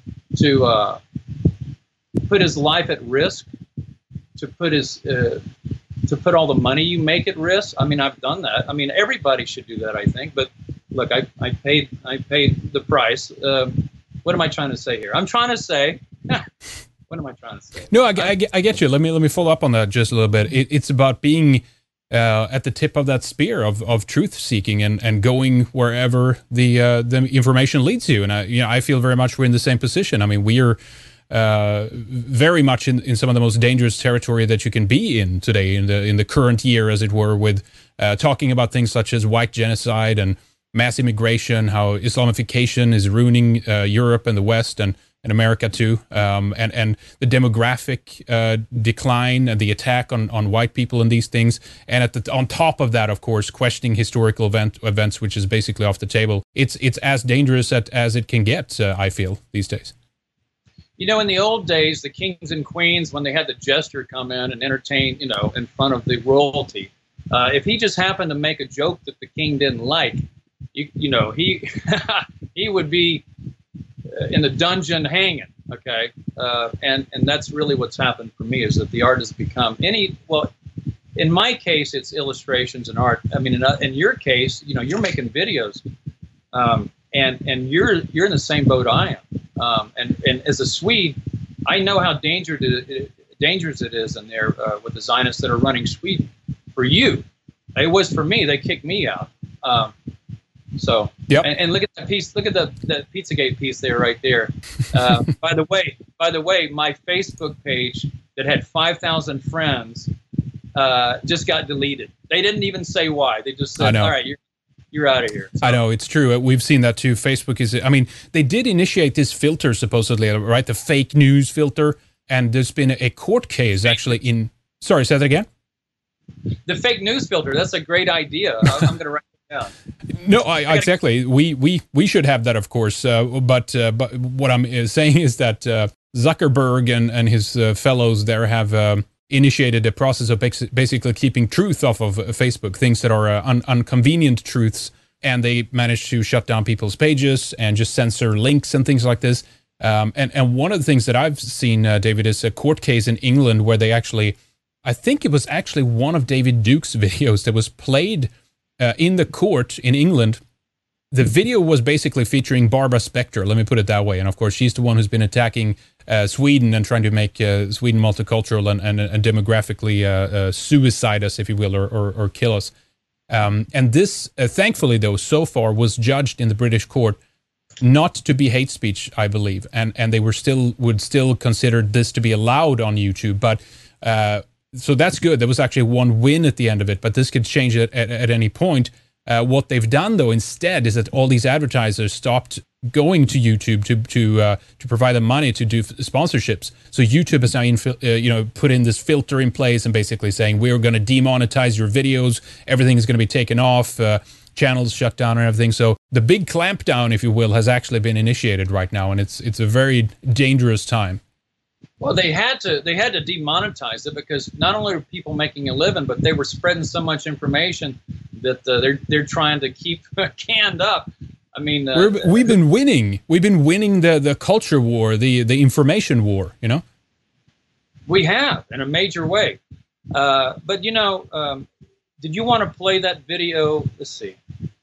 [SPEAKER 2] to uh, put his life at risk, to put his uh, to put all the money you make at risk. I mean, I've done that. I mean, everybody should do that, I think. But look, I I paid I paid the price. Uh, what am I trying to say here? I'm trying to say. What am I trying to say?
[SPEAKER 1] No, I, I, I get you. Let me let me follow up on that just a little bit. It, it's about being uh, at the tip of that spear of, of truth seeking and, and going wherever the uh, the information leads you. And I you know I feel very much we're in the same position. I mean, we are uh, very much in, in some of the most dangerous territory that you can be in today in the in the current year, as it were, with uh, talking about things such as white genocide and mass immigration, how Islamification is ruining uh, Europe and the West and. in America too, um, and and the demographic uh, decline and the attack on, on white people and these things, and at the on top of that, of course, questioning historical event events, which is basically off the table. It's it's as dangerous at, as it can get. Uh, I feel these days.
[SPEAKER 2] You know, in the old days, the kings and queens, when they had the jester come in and entertain, you know, in front of the royalty, uh, if he just happened to make a joke that the king didn't like, you you know, he he would be in the dungeon hanging, okay, uh, and and that's really what's happened for me, is that the art has become any well, in my case it's illustrations and art. I mean, in, in your case, you know, you're making videos, um, and and you're you're in the same boat I am, um, and and as a Swede, I know how dangerous it, dangerous it is in there uh, with the Zionists that are running Sweden. For you, it was for me. They kicked me out. Um, so,
[SPEAKER 1] yep.
[SPEAKER 2] and, and look at that piece. Look at the the Pizzagate piece there, right there. Uh, by the way, by the way, my Facebook page that had five thousand friends uh, just got deleted. They didn't even say why. They just said, "All right, you're you're out of here." So,
[SPEAKER 1] I know, it's true. We've seen that too. Facebook is. I mean, they did initiate this filter supposedly, right? The fake news filter, and there's been a court case actually in. Sorry, say that again.
[SPEAKER 2] The fake news filter. That's a great idea. I'm going to write it down.
[SPEAKER 1] No, I, I exactly. We, we we should have that, of course. Uh, but uh, but what I'm saying is that uh, Zuckerberg and and his uh, fellows there have um, initiated a process of basically keeping truth off of Facebook, things that are uh, un- inconvenient truths, and they managed to shut down people's pages and just censor links and things like this. Um, and and one of the things that I've seen, uh, David, is a court case in England where they actually. I think it was actually one of David Duke's videos that was played uh, in the court in England. The video was basically featuring Barbara Specter, let me put it that way. And of course, she's the one who's been attacking uh, Sweden and trying to make uh, Sweden multicultural and, and, and demographically uh, uh, suicide us, if you will, or, or, or kill us. Um, and this, uh, thankfully, though, so far was judged in the British court not to be hate speech, I believe. And and they were still would still consider this to be allowed on YouTube. But uh, So that's good. There was actually one win at the end of it, but this could change it at, at any point. Uh, what they've done, though, instead, is that all these advertisers stopped going to YouTube to to uh, to provide them money to do f- sponsorships. So YouTube has now infi- uh, you know put in this filter in place and basically saying we're going to demonetize your videos. Everything is going to be taken off. Uh, channels shut down and everything. So the big clampdown, if you will, has actually been initiated right now, and it's it's a very dangerous time.
[SPEAKER 2] Well, they had to they had to demonetize it because not only were people making a living, but they were spreading so much information that uh, they're they're trying to keep canned up. I mean, uh,
[SPEAKER 1] We're, we've been winning. We've been winning the, the culture war, the the information war. You know,
[SPEAKER 2] we have in a major way. Uh, but you know, um, did you want to play that video? Let's see.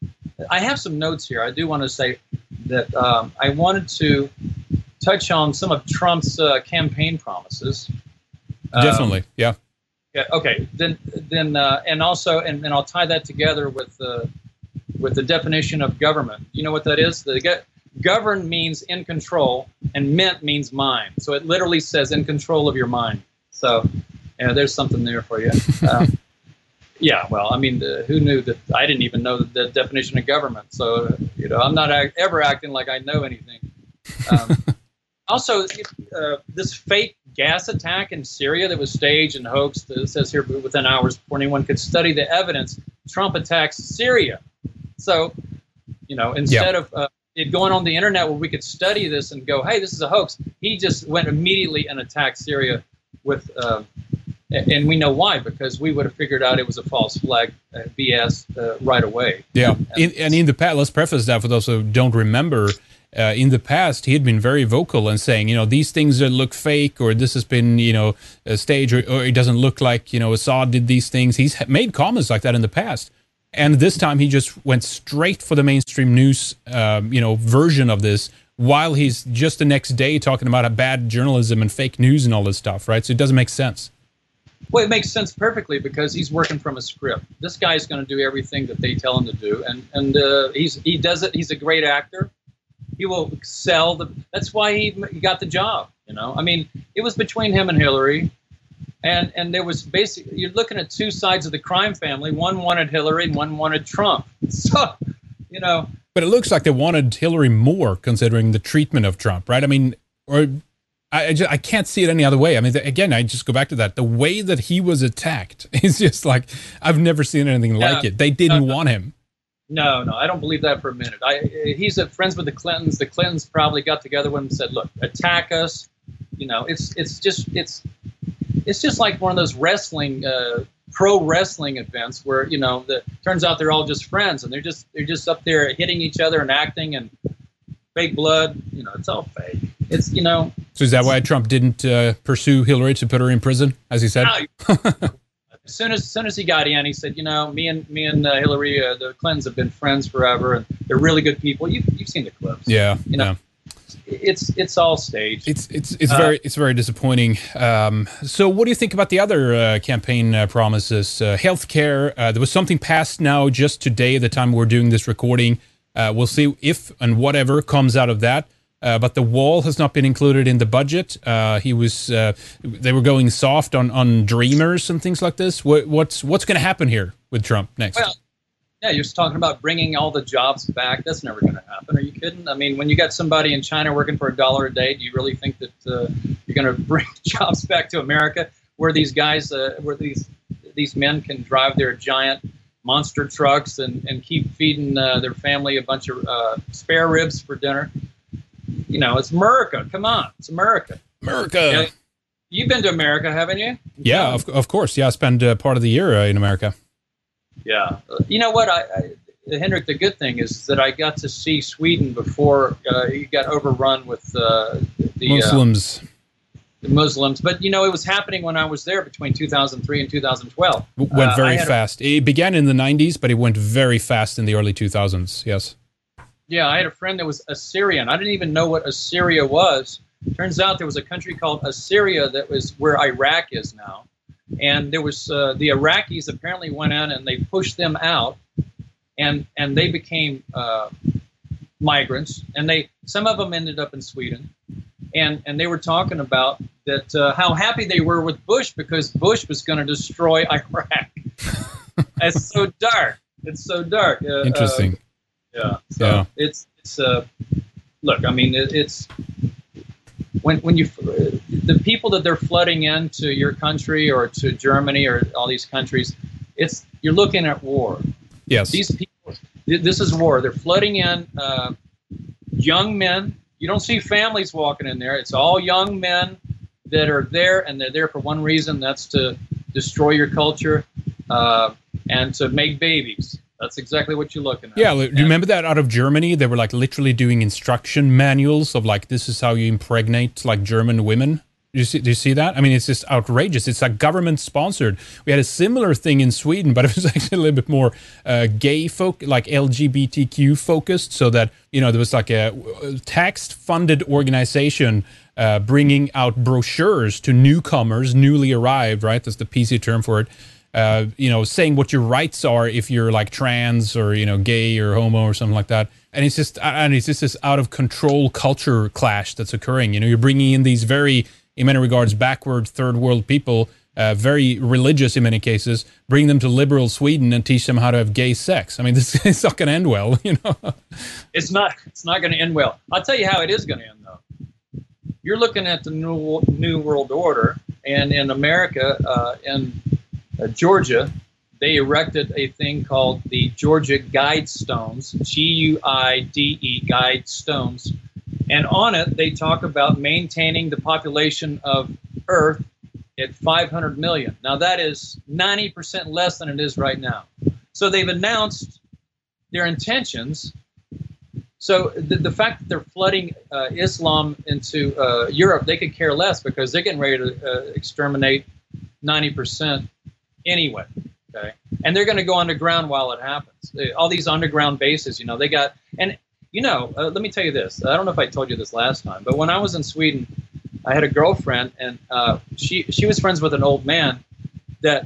[SPEAKER 2] I have some notes here. I do want to say that um, I wanted to touch on some of Trump's uh, campaign promises.
[SPEAKER 1] Definitely, um, yeah.
[SPEAKER 2] Yeah. Okay. Then, then, uh, and also, and, and I'll tie that together with the with the definition of government. You know what that is? The go- govern means in control, and mint means mind. So it literally says in control of your mind. So, yeah, there's something there for you. Um, yeah. Well, I mean, the, who knew that? I didn't even know the, the definition of government. So, you know, I'm not act- ever acting like I know anything. Um, Also, uh, this fake gas attack in Syria that was staged and hoaxed, it says here within hours before anyone could study the evidence, Trump attacks Syria. So, you know, instead
[SPEAKER 1] yep.
[SPEAKER 2] of uh, it going on the internet where we could study this and go, hey, this is a hoax, he just went immediately and attacked Syria with, uh, and we know why, because we would have figured out it was a false flag, uh, B S, uh, right away.
[SPEAKER 1] Yeah,
[SPEAKER 2] and,
[SPEAKER 1] in, and in the past, let's preface that for those who don't remember, Uh, in the past, he had been very vocal and saying, you know, these things that look fake, or this has been, you know, a stage, or, or it doesn't look like, you know, Assad did these things. He's made comments like that in the past. And this time he just went straight for the mainstream news, um, you know, version of this, while he's just the next day talking about a bad journalism and fake news and all this stuff, right? So it doesn't make sense.
[SPEAKER 2] Well, it makes sense perfectly because he's working from a script. This guy's going to do everything that they tell him to do. And, and uh, he's he does it. He's a great actor. He will sell the. That's why he, he got the job. You know, I mean, it was between him and Hillary, and and there was basically you're looking at two sides of the crime family. One wanted Hillary, and one wanted Trump. So, you know.
[SPEAKER 1] But it looks like they wanted Hillary more, considering the treatment of Trump, right? I mean, or I I, just, I can't see it any other way. I mean, again, I just go back to that. The way that he was attacked is just like I've never seen anything yeah. like it. They didn't uh, want him.
[SPEAKER 2] No, no, I don't believe that for a minute. I, he's a, friends with the Clintons. The Clintons probably got together with him and said, "Look, attack us." You know, it's it's just it's it's just like one of those wrestling, uh, pro wrestling events where you know, the turns out they're all just friends and they're just they're just up there hitting each other and acting and fake blood. You know, it's all fake. It's you know.
[SPEAKER 1] So is that why Trump didn't uh, pursue Hillary to put her in prison, as he said?
[SPEAKER 2] No, As soon as, as soon as he got in, he said, you know, me and me and uh, Hillary, uh, the Clintons have been friends forever, and they're really good people. You, you've seen the clips.
[SPEAKER 1] Yeah,
[SPEAKER 2] you know.
[SPEAKER 1] yeah.
[SPEAKER 2] it's it's all staged.
[SPEAKER 1] It's it's it's uh, very it's very disappointing. Um, so, what do you think about the other uh, campaign uh, promises? Uh, healthcare. Uh, there was something passed now just today, the time we're doing this recording. Uh, we'll see if and whatever comes out of that. Uh, but the wall has not been included in the budget. Uh, he was uh, they were going soft on on Dreamers and things like this. What, what's what's going to happen here with Trump next?
[SPEAKER 2] Well, yeah, you're just talking about bringing all the jobs back. That's never going to happen. Are you kidding? I mean, when you got somebody in China working for a dollar a day, do you really think that uh, you're going to bring jobs back to America, where these guys, uh, where these these men can drive their giant monster trucks and, and keep feeding uh, their family a bunch of uh, spare ribs for dinner? You know, it's America. Come on, it's America.
[SPEAKER 1] America.
[SPEAKER 2] Yeah. You've been to America, haven't you?
[SPEAKER 1] Yeah, of, of course. Yeah, I spent uh, part of the year uh, in America.
[SPEAKER 2] Yeah. You know what, I, I, Henrik, the good thing is that I got to see Sweden before uh, he got overrun with uh, the
[SPEAKER 1] Muslims.
[SPEAKER 2] Uh, the Muslims. But, you know, it was happening when I was there between two thousand three and two thousand twelve.
[SPEAKER 1] It went very
[SPEAKER 2] uh,
[SPEAKER 1] fast. A, it began in the nineties, but it went very fast in the early two thousands, yes.
[SPEAKER 2] Yeah, I had a friend that was Assyrian. I didn't even know what Assyria was. Turns out there was a country called Assyria that was where Iraq is now. And there was uh, the Iraqis apparently went in and they pushed them out, and and they became uh, migrants. And they some of them ended up in Sweden, and and they were talking about that uh, how happy they were with Bush because Bush was going to destroy Iraq. It's so dark. It's so dark. Uh,
[SPEAKER 1] Interesting.
[SPEAKER 2] Uh, yeah. So
[SPEAKER 1] yeah.
[SPEAKER 2] It's it's uh, look. I mean, it, it's. When when you the people that they're flooding into your country or to Germany or all these countries, it's you're looking at war.
[SPEAKER 1] Yes.
[SPEAKER 2] These people, this is war. They're flooding in uh, young men. You don't see families walking in there. It's all young men that are there, and they're there for one reason. That's to destroy your culture uh, and to make babies. That's exactly what you're looking at.
[SPEAKER 1] Yeah, do you remember that out of Germany? They were like literally doing instruction manuals of like, this is how you impregnate like German women. Do you see, do you see that? I mean, it's just outrageous. It's like government sponsored. We had a similar thing in Sweden, but it was actually a little bit more uh, gay folk, like L G B T Q focused, so that, you know, there was like a tax funded organization uh, bringing out brochures to newcomers, newly arrived, right? That's the P C term for it. Uh, you know, saying what your rights are if you're like trans or, you know, gay or homo or something like that. And it's just, and it's just this out of control culture clash that's occurring. You know, you're bringing in these very, in many regards, backward third world people, uh, very religious in many cases, bring them to liberal Sweden and teach them how to have gay sex. I mean, this is not going to end well, you know.
[SPEAKER 2] It's not, it's not going to end well. I'll tell you how it is going to end, though. You're looking at the new, new world order, and in America, uh, in Uh, Georgia, they erected a thing called the Georgia Guidestones, G U I D E, Guidestones. And on it, they talk about maintaining the population of Earth at five hundred million. Now, that is ninety percent less than it is right now. So they've announced their intentions. So the, the fact that they're flooding uh, Islam into uh, Europe, they could care less because they're getting ready to uh, exterminate ninety percent anyway, okay? And they're going to go underground while it happens. All these underground bases, you know, they got, and, you know, uh, let me tell you this. I don't know if I told you this last time, but when I was in Sweden, I had a girlfriend, and uh, she, she was friends with an old man that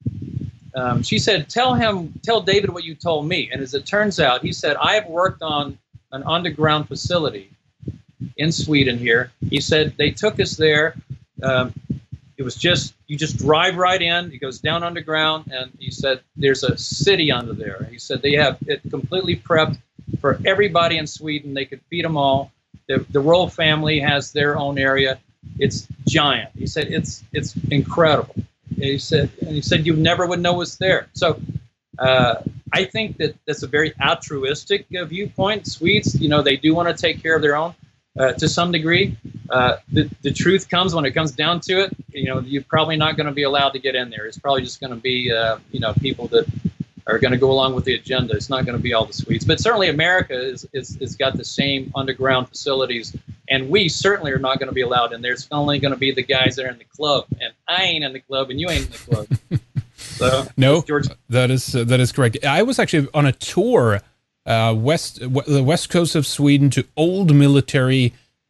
[SPEAKER 2] um, she said, tell him, tell David what you told me. And as it turns out, he said, I have worked on an underground facility in Sweden here. He said, they took us there. Um, It was just, you just drive right in, it goes down underground, and he said there's a city under there. He said they have it completely prepped for everybody in Sweden. They could feed them all. The, the royal family has their own area. It's giant. He said it's it's incredible. And he said, and he said you never would know what's there. So uh, I think that that's a very altruistic uh, viewpoint. Swedes, you know, they do want to take care of their own. Uh, to some degree, uh, the, the truth comes when it comes down to it. You know, you're probably not going to be allowed to get in there. It's probably just going to be, uh, you know, people that are going to go along with the agenda. It's not going to be all the Swedes. But certainly America is, is, is got the same underground facilities, and we certainly are not going to be allowed in there. It's only going to be the guys that are in the club, and I ain't in the club, and you ain't in the club. So,
[SPEAKER 1] no, George. that is uh, that is correct. I was actually on a tour Uh, west, w- the west coast of Sweden to old military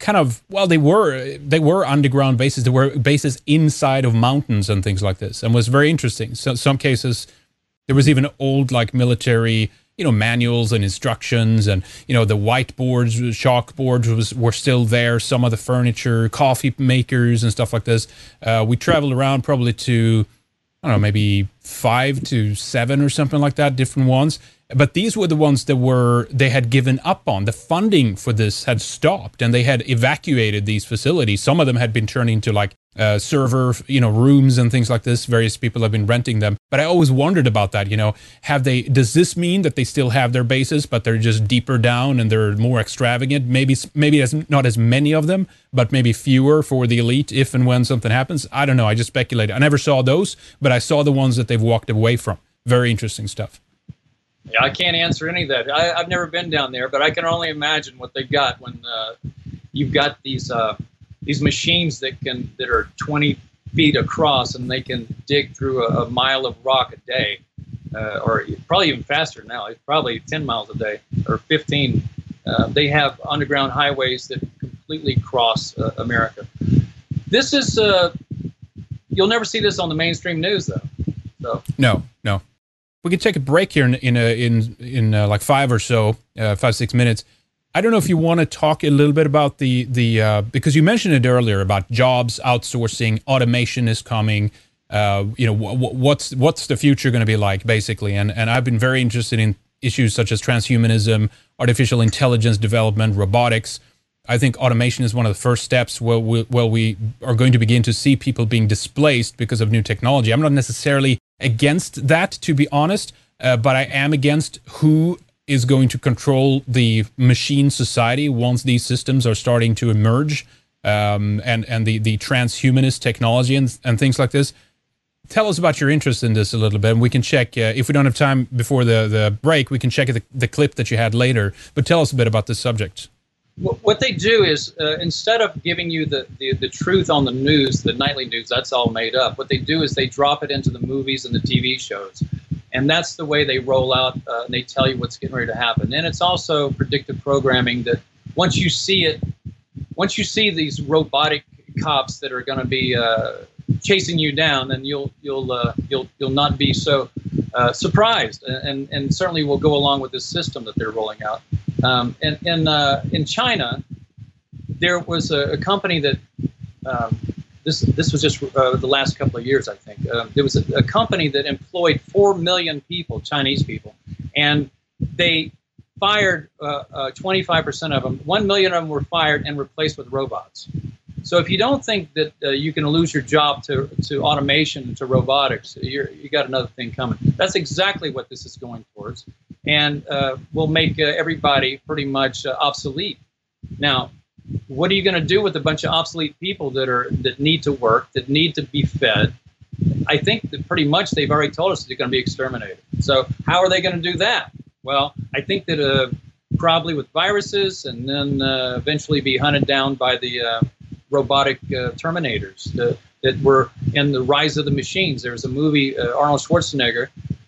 [SPEAKER 1] kind of, well, they were they were underground bases. They were bases inside of mountains and things like this, and was very interesting. So some cases, there was even old like military, you know, manuals and instructions, and you know the whiteboards, chalkboards was were still there. Some of the furniture, coffee makers, and stuff like this. Uh, we traveled around probably to, I don't know, maybe five to seven or something like that, different ones. But these were the ones that were, they had given up on. The funding for this had stopped, and they had evacuated these facilities. Some of them had been turned into like uh, server, you know, rooms and things like this. Various people have been renting them. But I always wondered about that, you know, have they, does this mean that they still have their bases, but they're just deeper down and they're more extravagant? Maybe, maybe as, not as many of them, but maybe fewer for the elite if and when something happens. I don't know. I just speculated. I never saw those, but I saw the ones that they've walked away from. Very interesting stuff.
[SPEAKER 2] Yeah, I can't answer any of that. I, I've never been down there, but I can only imagine what they got when uh, you've got these uh, these machines that can that are twenty feet across, and they can dig through a, a mile of rock a day, uh, or probably even faster now. It's probably ten miles a day or fifteen. Uh, they have underground highways that completely cross uh, America. This is uh, you'll never see this on the mainstream news, though. So
[SPEAKER 1] no, no. We can take a break here in in uh, in, in uh, like five or so, uh, five six minutes. I don't know if you want to talk a little bit about the the uh, because you mentioned it earlier about jobs outsourcing, automation is coming. Uh, you know, w- what's what's the future going to be like, basically? And and I've been very interested in issues such as transhumanism, artificial intelligence development, robotics. I think automation is one of the first steps where we, where we are going to begin to see people being displaced because of new technology. I'm not necessarily against that, to be honest, uh, but I am against who is going to control the machine society once these systems are starting to emerge, um, and, and the, the transhumanist technology and, and things like this. Tell us about your interest in this a little bit, and we can check, uh, if we don't have time before the, the break, we can check the, the clip that you had later, but tell us a bit about this subject.
[SPEAKER 2] What they do is, uh, instead of giving you the, the, the truth on the news, the nightly news, that's all made up. What they do is they drop it into the movies and the T V shows. And that's the way they roll out, uh, and they tell you what's getting ready to happen. And it's also predictive programming that once you see it, once you see these robotic cops that are going to be uh, chasing you down, then you'll you'll uh, you'll you'll not be so uh, surprised, and and certainly will go along with this system that they're rolling out. Um, and in uh, in China, there was a, a company that um, this this was just uh, the last couple of years, I think. Uh, there was a, a company that employed four million people, Chinese people, and they fired uh, uh, twenty-five percent of them. One million of them were fired and replaced with robots. So if you don't think that uh, you can lose your job to to automation, to robotics, you're, you got another thing coming. That's exactly what this is going towards, and uh, will make uh, everybody pretty much uh, obsolete. Now, what are you going to do with a bunch of obsolete people that are that need to work, that need to be fed? I think that pretty much they've already told us they're going to be exterminated. So how are they going to do that? Well, I think that uh, probably with viruses, and then uh, eventually be hunted down by the uh, robotic uh, terminators that, that were in the Rise of the Machines. There was a movie, uh, Arnold Schwarzenegger.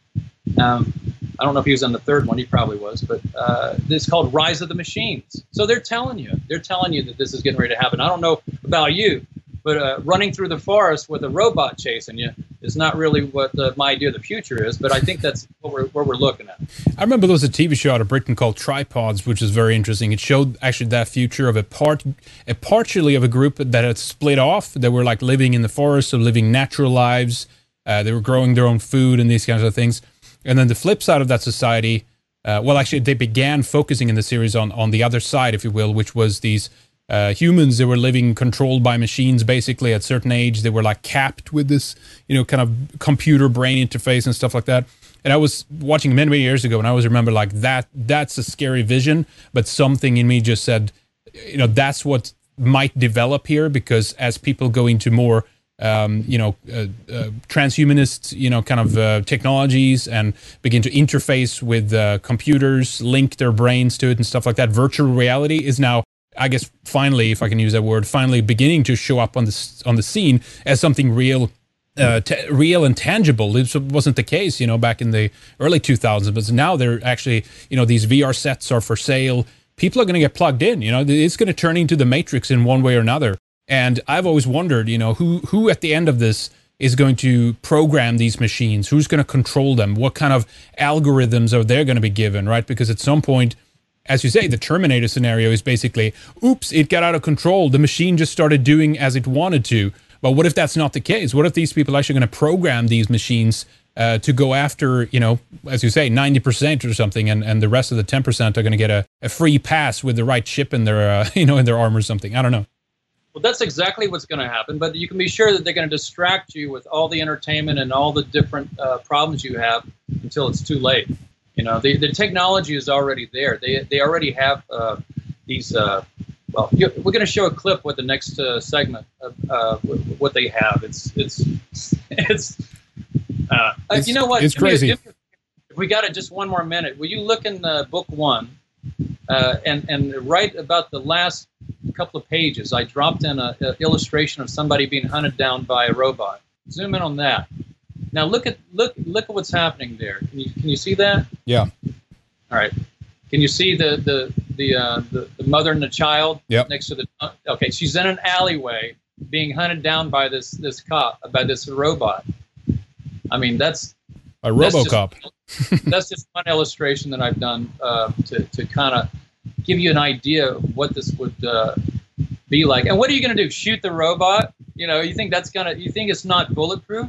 [SPEAKER 2] Um, I don't know if he was in the third one. He probably was, but uh, it's called Rise of the Machines. So they're telling you, they're telling you that this is getting ready to happen. I don't know about you, but uh, running through the forest with a robot chasing you is not really what uh, my idea of the future is. But I think that's what we're what we're looking at.
[SPEAKER 1] I remember there was a T V show out of Britain called Tripods, which was very interesting. It showed actually that future of a part, a partially of a group that had split off. They were like living in the forest, so living natural lives. Uh, they were growing their own food and these kinds of things. And then the flip side of that society, uh, well, actually, they began focusing in the series on on the other side, if you will, which was these uh, humans that were living controlled by machines. Basically, at a certain age, they were like capped with this, you know, kind of computer brain interface and stuff like that. And I was watching many, many years ago, and I always remember like that. That's a scary vision, but something in me just said, you know, that's what might develop here, because as people go into more Um, you know, uh, uh, transhumanist, you know, kind of uh, technologies, and begin to interface with uh, computers, link their brains to it and stuff like that. Virtual reality is now, I guess, finally, if I can use that word, finally beginning to show up on the on the scene as something real, uh, t- real and tangible. This wasn't the case, you know, back in the early two thousands, but now they're actually, you know, these V R sets are for sale. people are going to get plugged in. You know, it's going to turn into the Matrix in one way or another. And I've always wondered, you know, who who at the end of this is going to program these machines? Who's going to control them? What kind of algorithms are they going to be given, right? Because at some point, as you say, the Terminator scenario is basically, oops, it got out of control. The machine just started doing as it wanted to. But what if that's not the case? What if these people are actually going to program these machines uh, to go after, you know, as you say, ninety percent or something, and, and the rest of the ten percent are going to get a, a free pass with the right chip in their, uh, you know, in their arm or something? I don't know.
[SPEAKER 2] Well, that's exactly what's going to happen, but you can be sure that they're going to distract you with all the entertainment and all the different uh, problems you have until it's too late. You know, the, the technology is already there. They they already have uh, these. Uh, well, you, we're going to show a clip with the next uh, segment of uh, what they have. It's it's it's. Uh,
[SPEAKER 1] it's
[SPEAKER 2] you know what?
[SPEAKER 1] It's crazy.
[SPEAKER 2] If, if we got it, just one more minute. Will you look in uh, book one, uh, and and right about the last couple of pages, I dropped in an illustration of somebody being hunted down by a robot. Zoom in on that. Now look at look look at what's happening there. Can you can you see that?
[SPEAKER 1] Yeah.
[SPEAKER 2] All right. Can you see the the the uh, the, the mother and the child
[SPEAKER 1] yep.
[SPEAKER 2] next to the? Okay, she's in an alleyway being hunted down by this this cop by this robot. I mean that's
[SPEAKER 1] a RoboCop.
[SPEAKER 2] That's just, that's just one illustration that I've done uh, to to kind of give you an idea of what this would uh, be like. And what are you going to do? Shoot the robot? You know, you think that's gonna? You think it's not bulletproof?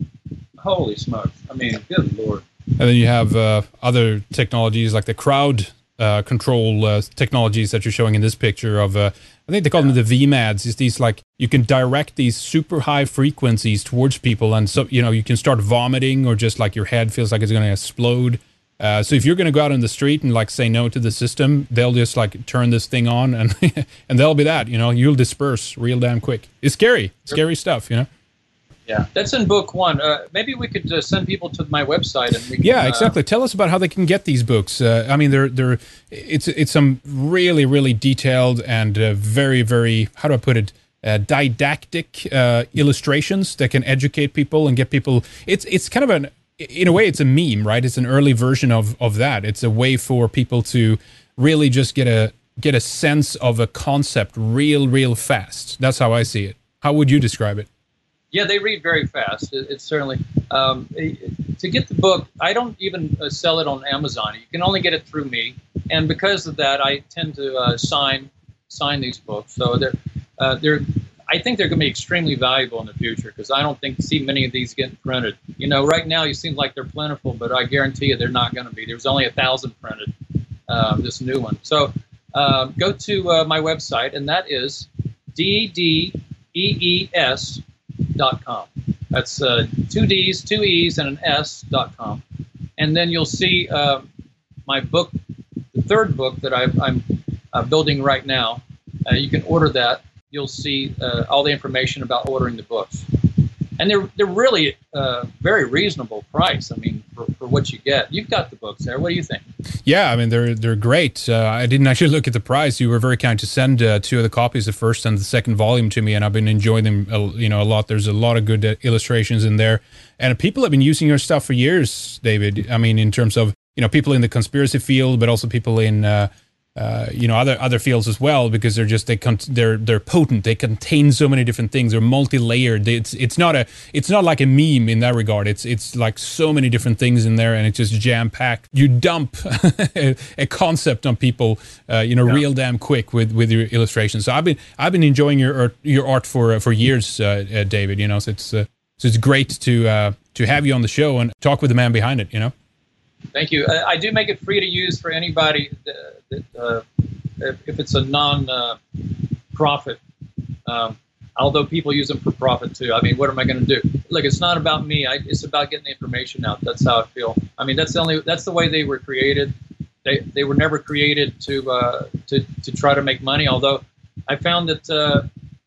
[SPEAKER 2] Holy smokes! I mean, good Lord.
[SPEAKER 1] And then you have uh, other technologies like the crowd uh, control uh, technologies that you're showing in this picture of, uh, I think they call yeah. them the V MADs. It's these like, you can direct these super high frequencies towards people, and so, you know, you can start vomiting or just like your head feels like it's going to explode. Uh, so if you're going to go out in the street and like say no to the system, they'll just like turn this thing on and and they'll be that, you know, you'll disperse real damn quick. It's scary, scary stuff, you know?
[SPEAKER 2] Yeah, that's in book one. Uh, maybe we could uh, send people to my website and we can,
[SPEAKER 1] yeah, exactly. Uh, Tell us about how they can get these books. Uh, I mean, they're they're it's it's some really really detailed and uh, very very how do I put it uh, didactic uh, illustrations that can educate people and get people. It's it's kind of an in a way it's a meme, right? It's an early version of of that. It's a way for people to really just get a get a sense of a concept real real fast. That's how I see it. How would you describe it?
[SPEAKER 2] Yeah, they read very fast. It, it's certainly um, to get the book. I don't even uh, sell it on Amazon. You can only get it through me, and because of that, I tend to uh, sign sign these books. So they're uh, they're. I think they're going to be extremely valuable in the future because I don't think see many of these getting printed. You know, right now you seem like they're plentiful, but I guarantee you they're not going to be. There's only a thousand printed. Um, this new one. So uh, go to uh, my website, and that is D D E E S. Dot com. That's uh, two D's, two E's, and an S. Dot com. And then you'll see uh, my book, the third book that I've, I'm uh, building right now. Uh, you can order that. You'll see uh, all the information about ordering the books. And they're they're really uh, very reasonable price. I mean, for, for what you get. You've got the books there. What do you think? Yeah,
[SPEAKER 1] I mean, they're they're great. Uh, I didn't actually look at the price. You were very kind to send uh, two of the copies, the first and the second volume, to me, and I've been enjoying them, uh, you know, a lot. There's a lot of good uh, illustrations in there, and people have been using your stuff for years, David. I mean, in terms of, you know, people in the conspiracy field, but also people in uh, uh, you know, other other fields as well, because they're just they con- they're they're potent. They contain so many different things. They're multi-layered. It's it's not a it's not like a meme in that regard. It's it's like so many different things in there, and it's just jam packed. You dump a, a concept on people, uh, you know, yeah. real damn quick with, with your illustrations. So I've been I've been enjoying your art, your art for uh, for years, uh, uh, David. You know, so it's uh, so it's great to uh, to have you on the show and talk with the man behind it. You know.
[SPEAKER 2] Thank you. I, I do make it free to use for anybody that, that uh, if, if it's a non-profit. Uh, um, although people use them for profit too. I mean, what am I going to do? Look, it's not about me. I, it's about getting the information out. That's how I feel. I mean, that's the only. That's the way they were created. They they were never created to uh, to to try to make money. Although I found that uh,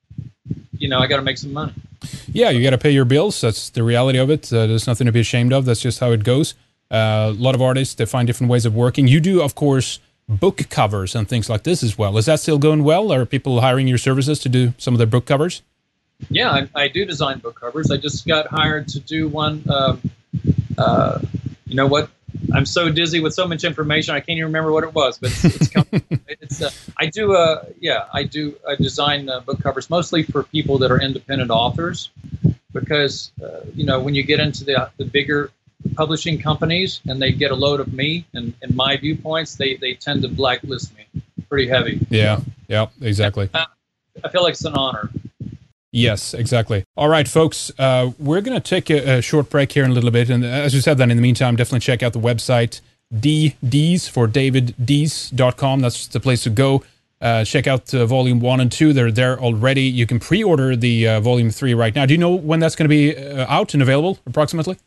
[SPEAKER 2] you know I got to make some money. Yeah, you got to pay your bills. That's the reality of it. Uh, there's nothing to be ashamed of. That's just how it goes. Uh, a lot of artists, they find different ways of working. You do, of course, book covers and things like this as well. Is that still going well? Are people hiring your services to do some of their book covers? Yeah, I, I do design book covers. I just got hired to do one. Uh, uh, you know what? I'm so dizzy with so much information, I can't even remember what it was. But it's, it's coming. It's it's, uh, I do, uh, yeah, I do I design uh, book covers mostly for people that are independent authors, because, uh, you know, when you get into the, the bigger publishing companies and they get a load of me and, and my viewpoints, they, they tend to blacklist me pretty heavy.
[SPEAKER 1] Yeah, yeah, exactly.
[SPEAKER 2] I, I feel like it's an honor.
[SPEAKER 1] Yes, exactly. All right, folks, uh, we're going to take a, a short break here in a little bit. And as you said, then in the meantime, definitely check out the website, D Dees for David Dees dot com. That's the place to go. Uh, check out uh, volume one and two. They're there already. You can pre-order the uh, volume three right now. Do you know when that's going to be uh, out and available, approximately?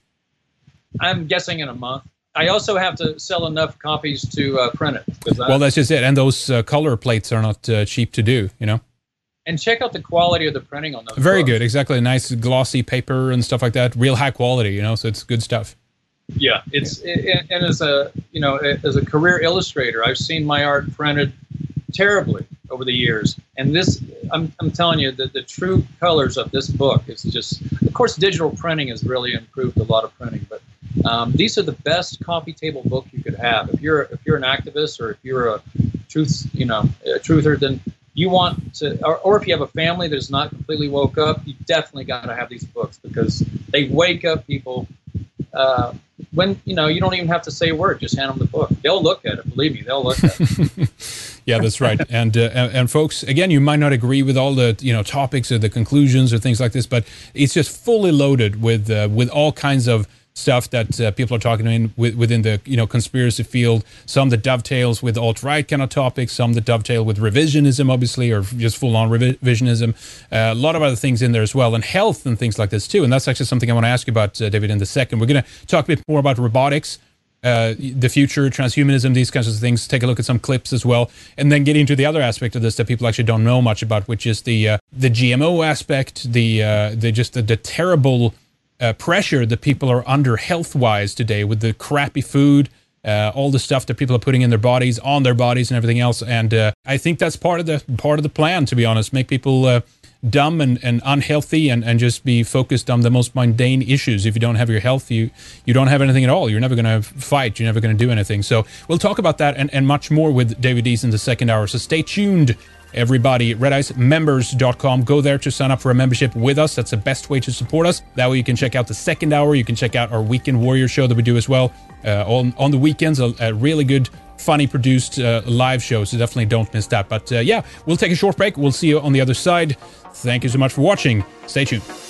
[SPEAKER 2] I'm guessing in a month. I also have to sell enough copies to uh, print it.
[SPEAKER 1] Well, that's just it. And those uh, color plates are not uh, cheap to do, you know?
[SPEAKER 2] And check out the quality of the printing on those.
[SPEAKER 1] Very
[SPEAKER 2] books.
[SPEAKER 1] good. Exactly. Nice glossy paper and stuff like that. Real high quality, you know, so it's good stuff.
[SPEAKER 2] Yeah, it's it, and as a you know as a career illustrator, I've seen my art printed terribly over the years, and this I'm I'm telling you that the true colors of this book is just. Of course, digital printing has really improved a lot of printing, but um, these are the best coffee table book you could have. If you're if you're an activist or if you're a truth you know a truther, then you want to, or, or if you have a family that is not completely woke up, you definitely got to have these books because they wake up people. Uh, when, you know, you don't even have to say a word, just hand them the book. They'll look at it. Believe me, they'll look at it.
[SPEAKER 1] Yeah, that's right. And, uh, and and folks, again, you might not agree with all the, you know, topics or the conclusions or things like this, but it's just fully loaded with uh, with all kinds of stuff that uh, people are talking in with, within the, you know, conspiracy field. Some that dovetails with alt-right kind of topics, some that dovetail with revisionism, obviously, or just full-on revisionism. Uh, a lot of other things in there as well, and health and things like this too. And that's actually something I want to ask you about, uh, David, in a second. We're going to talk a bit more about robotics, uh, the future, transhumanism, these kinds of things. Take a look at some clips as well, and then get into the other aspect of this that people actually don't know much about, which is the uh, the G M O aspect, the uh, the just the, the terrible Uh, pressure that people are under health-wise today with the crappy food, uh, all the stuff that people are putting in their bodies, on their bodies, and everything else. And uh, I think that's part of the part of the plan, to be honest. Make people uh, dumb and, and unhealthy, and, and just be focused on the most mundane issues. If you don't have your health, you you don't have anything at all. You're never going to fight. You're never going to do anything. So we'll talk about that and, and much more with David Dees in the second hour. So stay tuned, everybody. red ice members dot com. Go there to sign up for a membership with us. That's the best way to support us. That way you can check out the second hour. You can check out our Weekend Warrior show that we do as well. Uh, on, on the weekends, a, a really good, funny produced uh, live show. So definitely don't miss that. But uh, yeah, we'll take a short break. We'll see you on the other side. Thank you so much for watching. Stay tuned.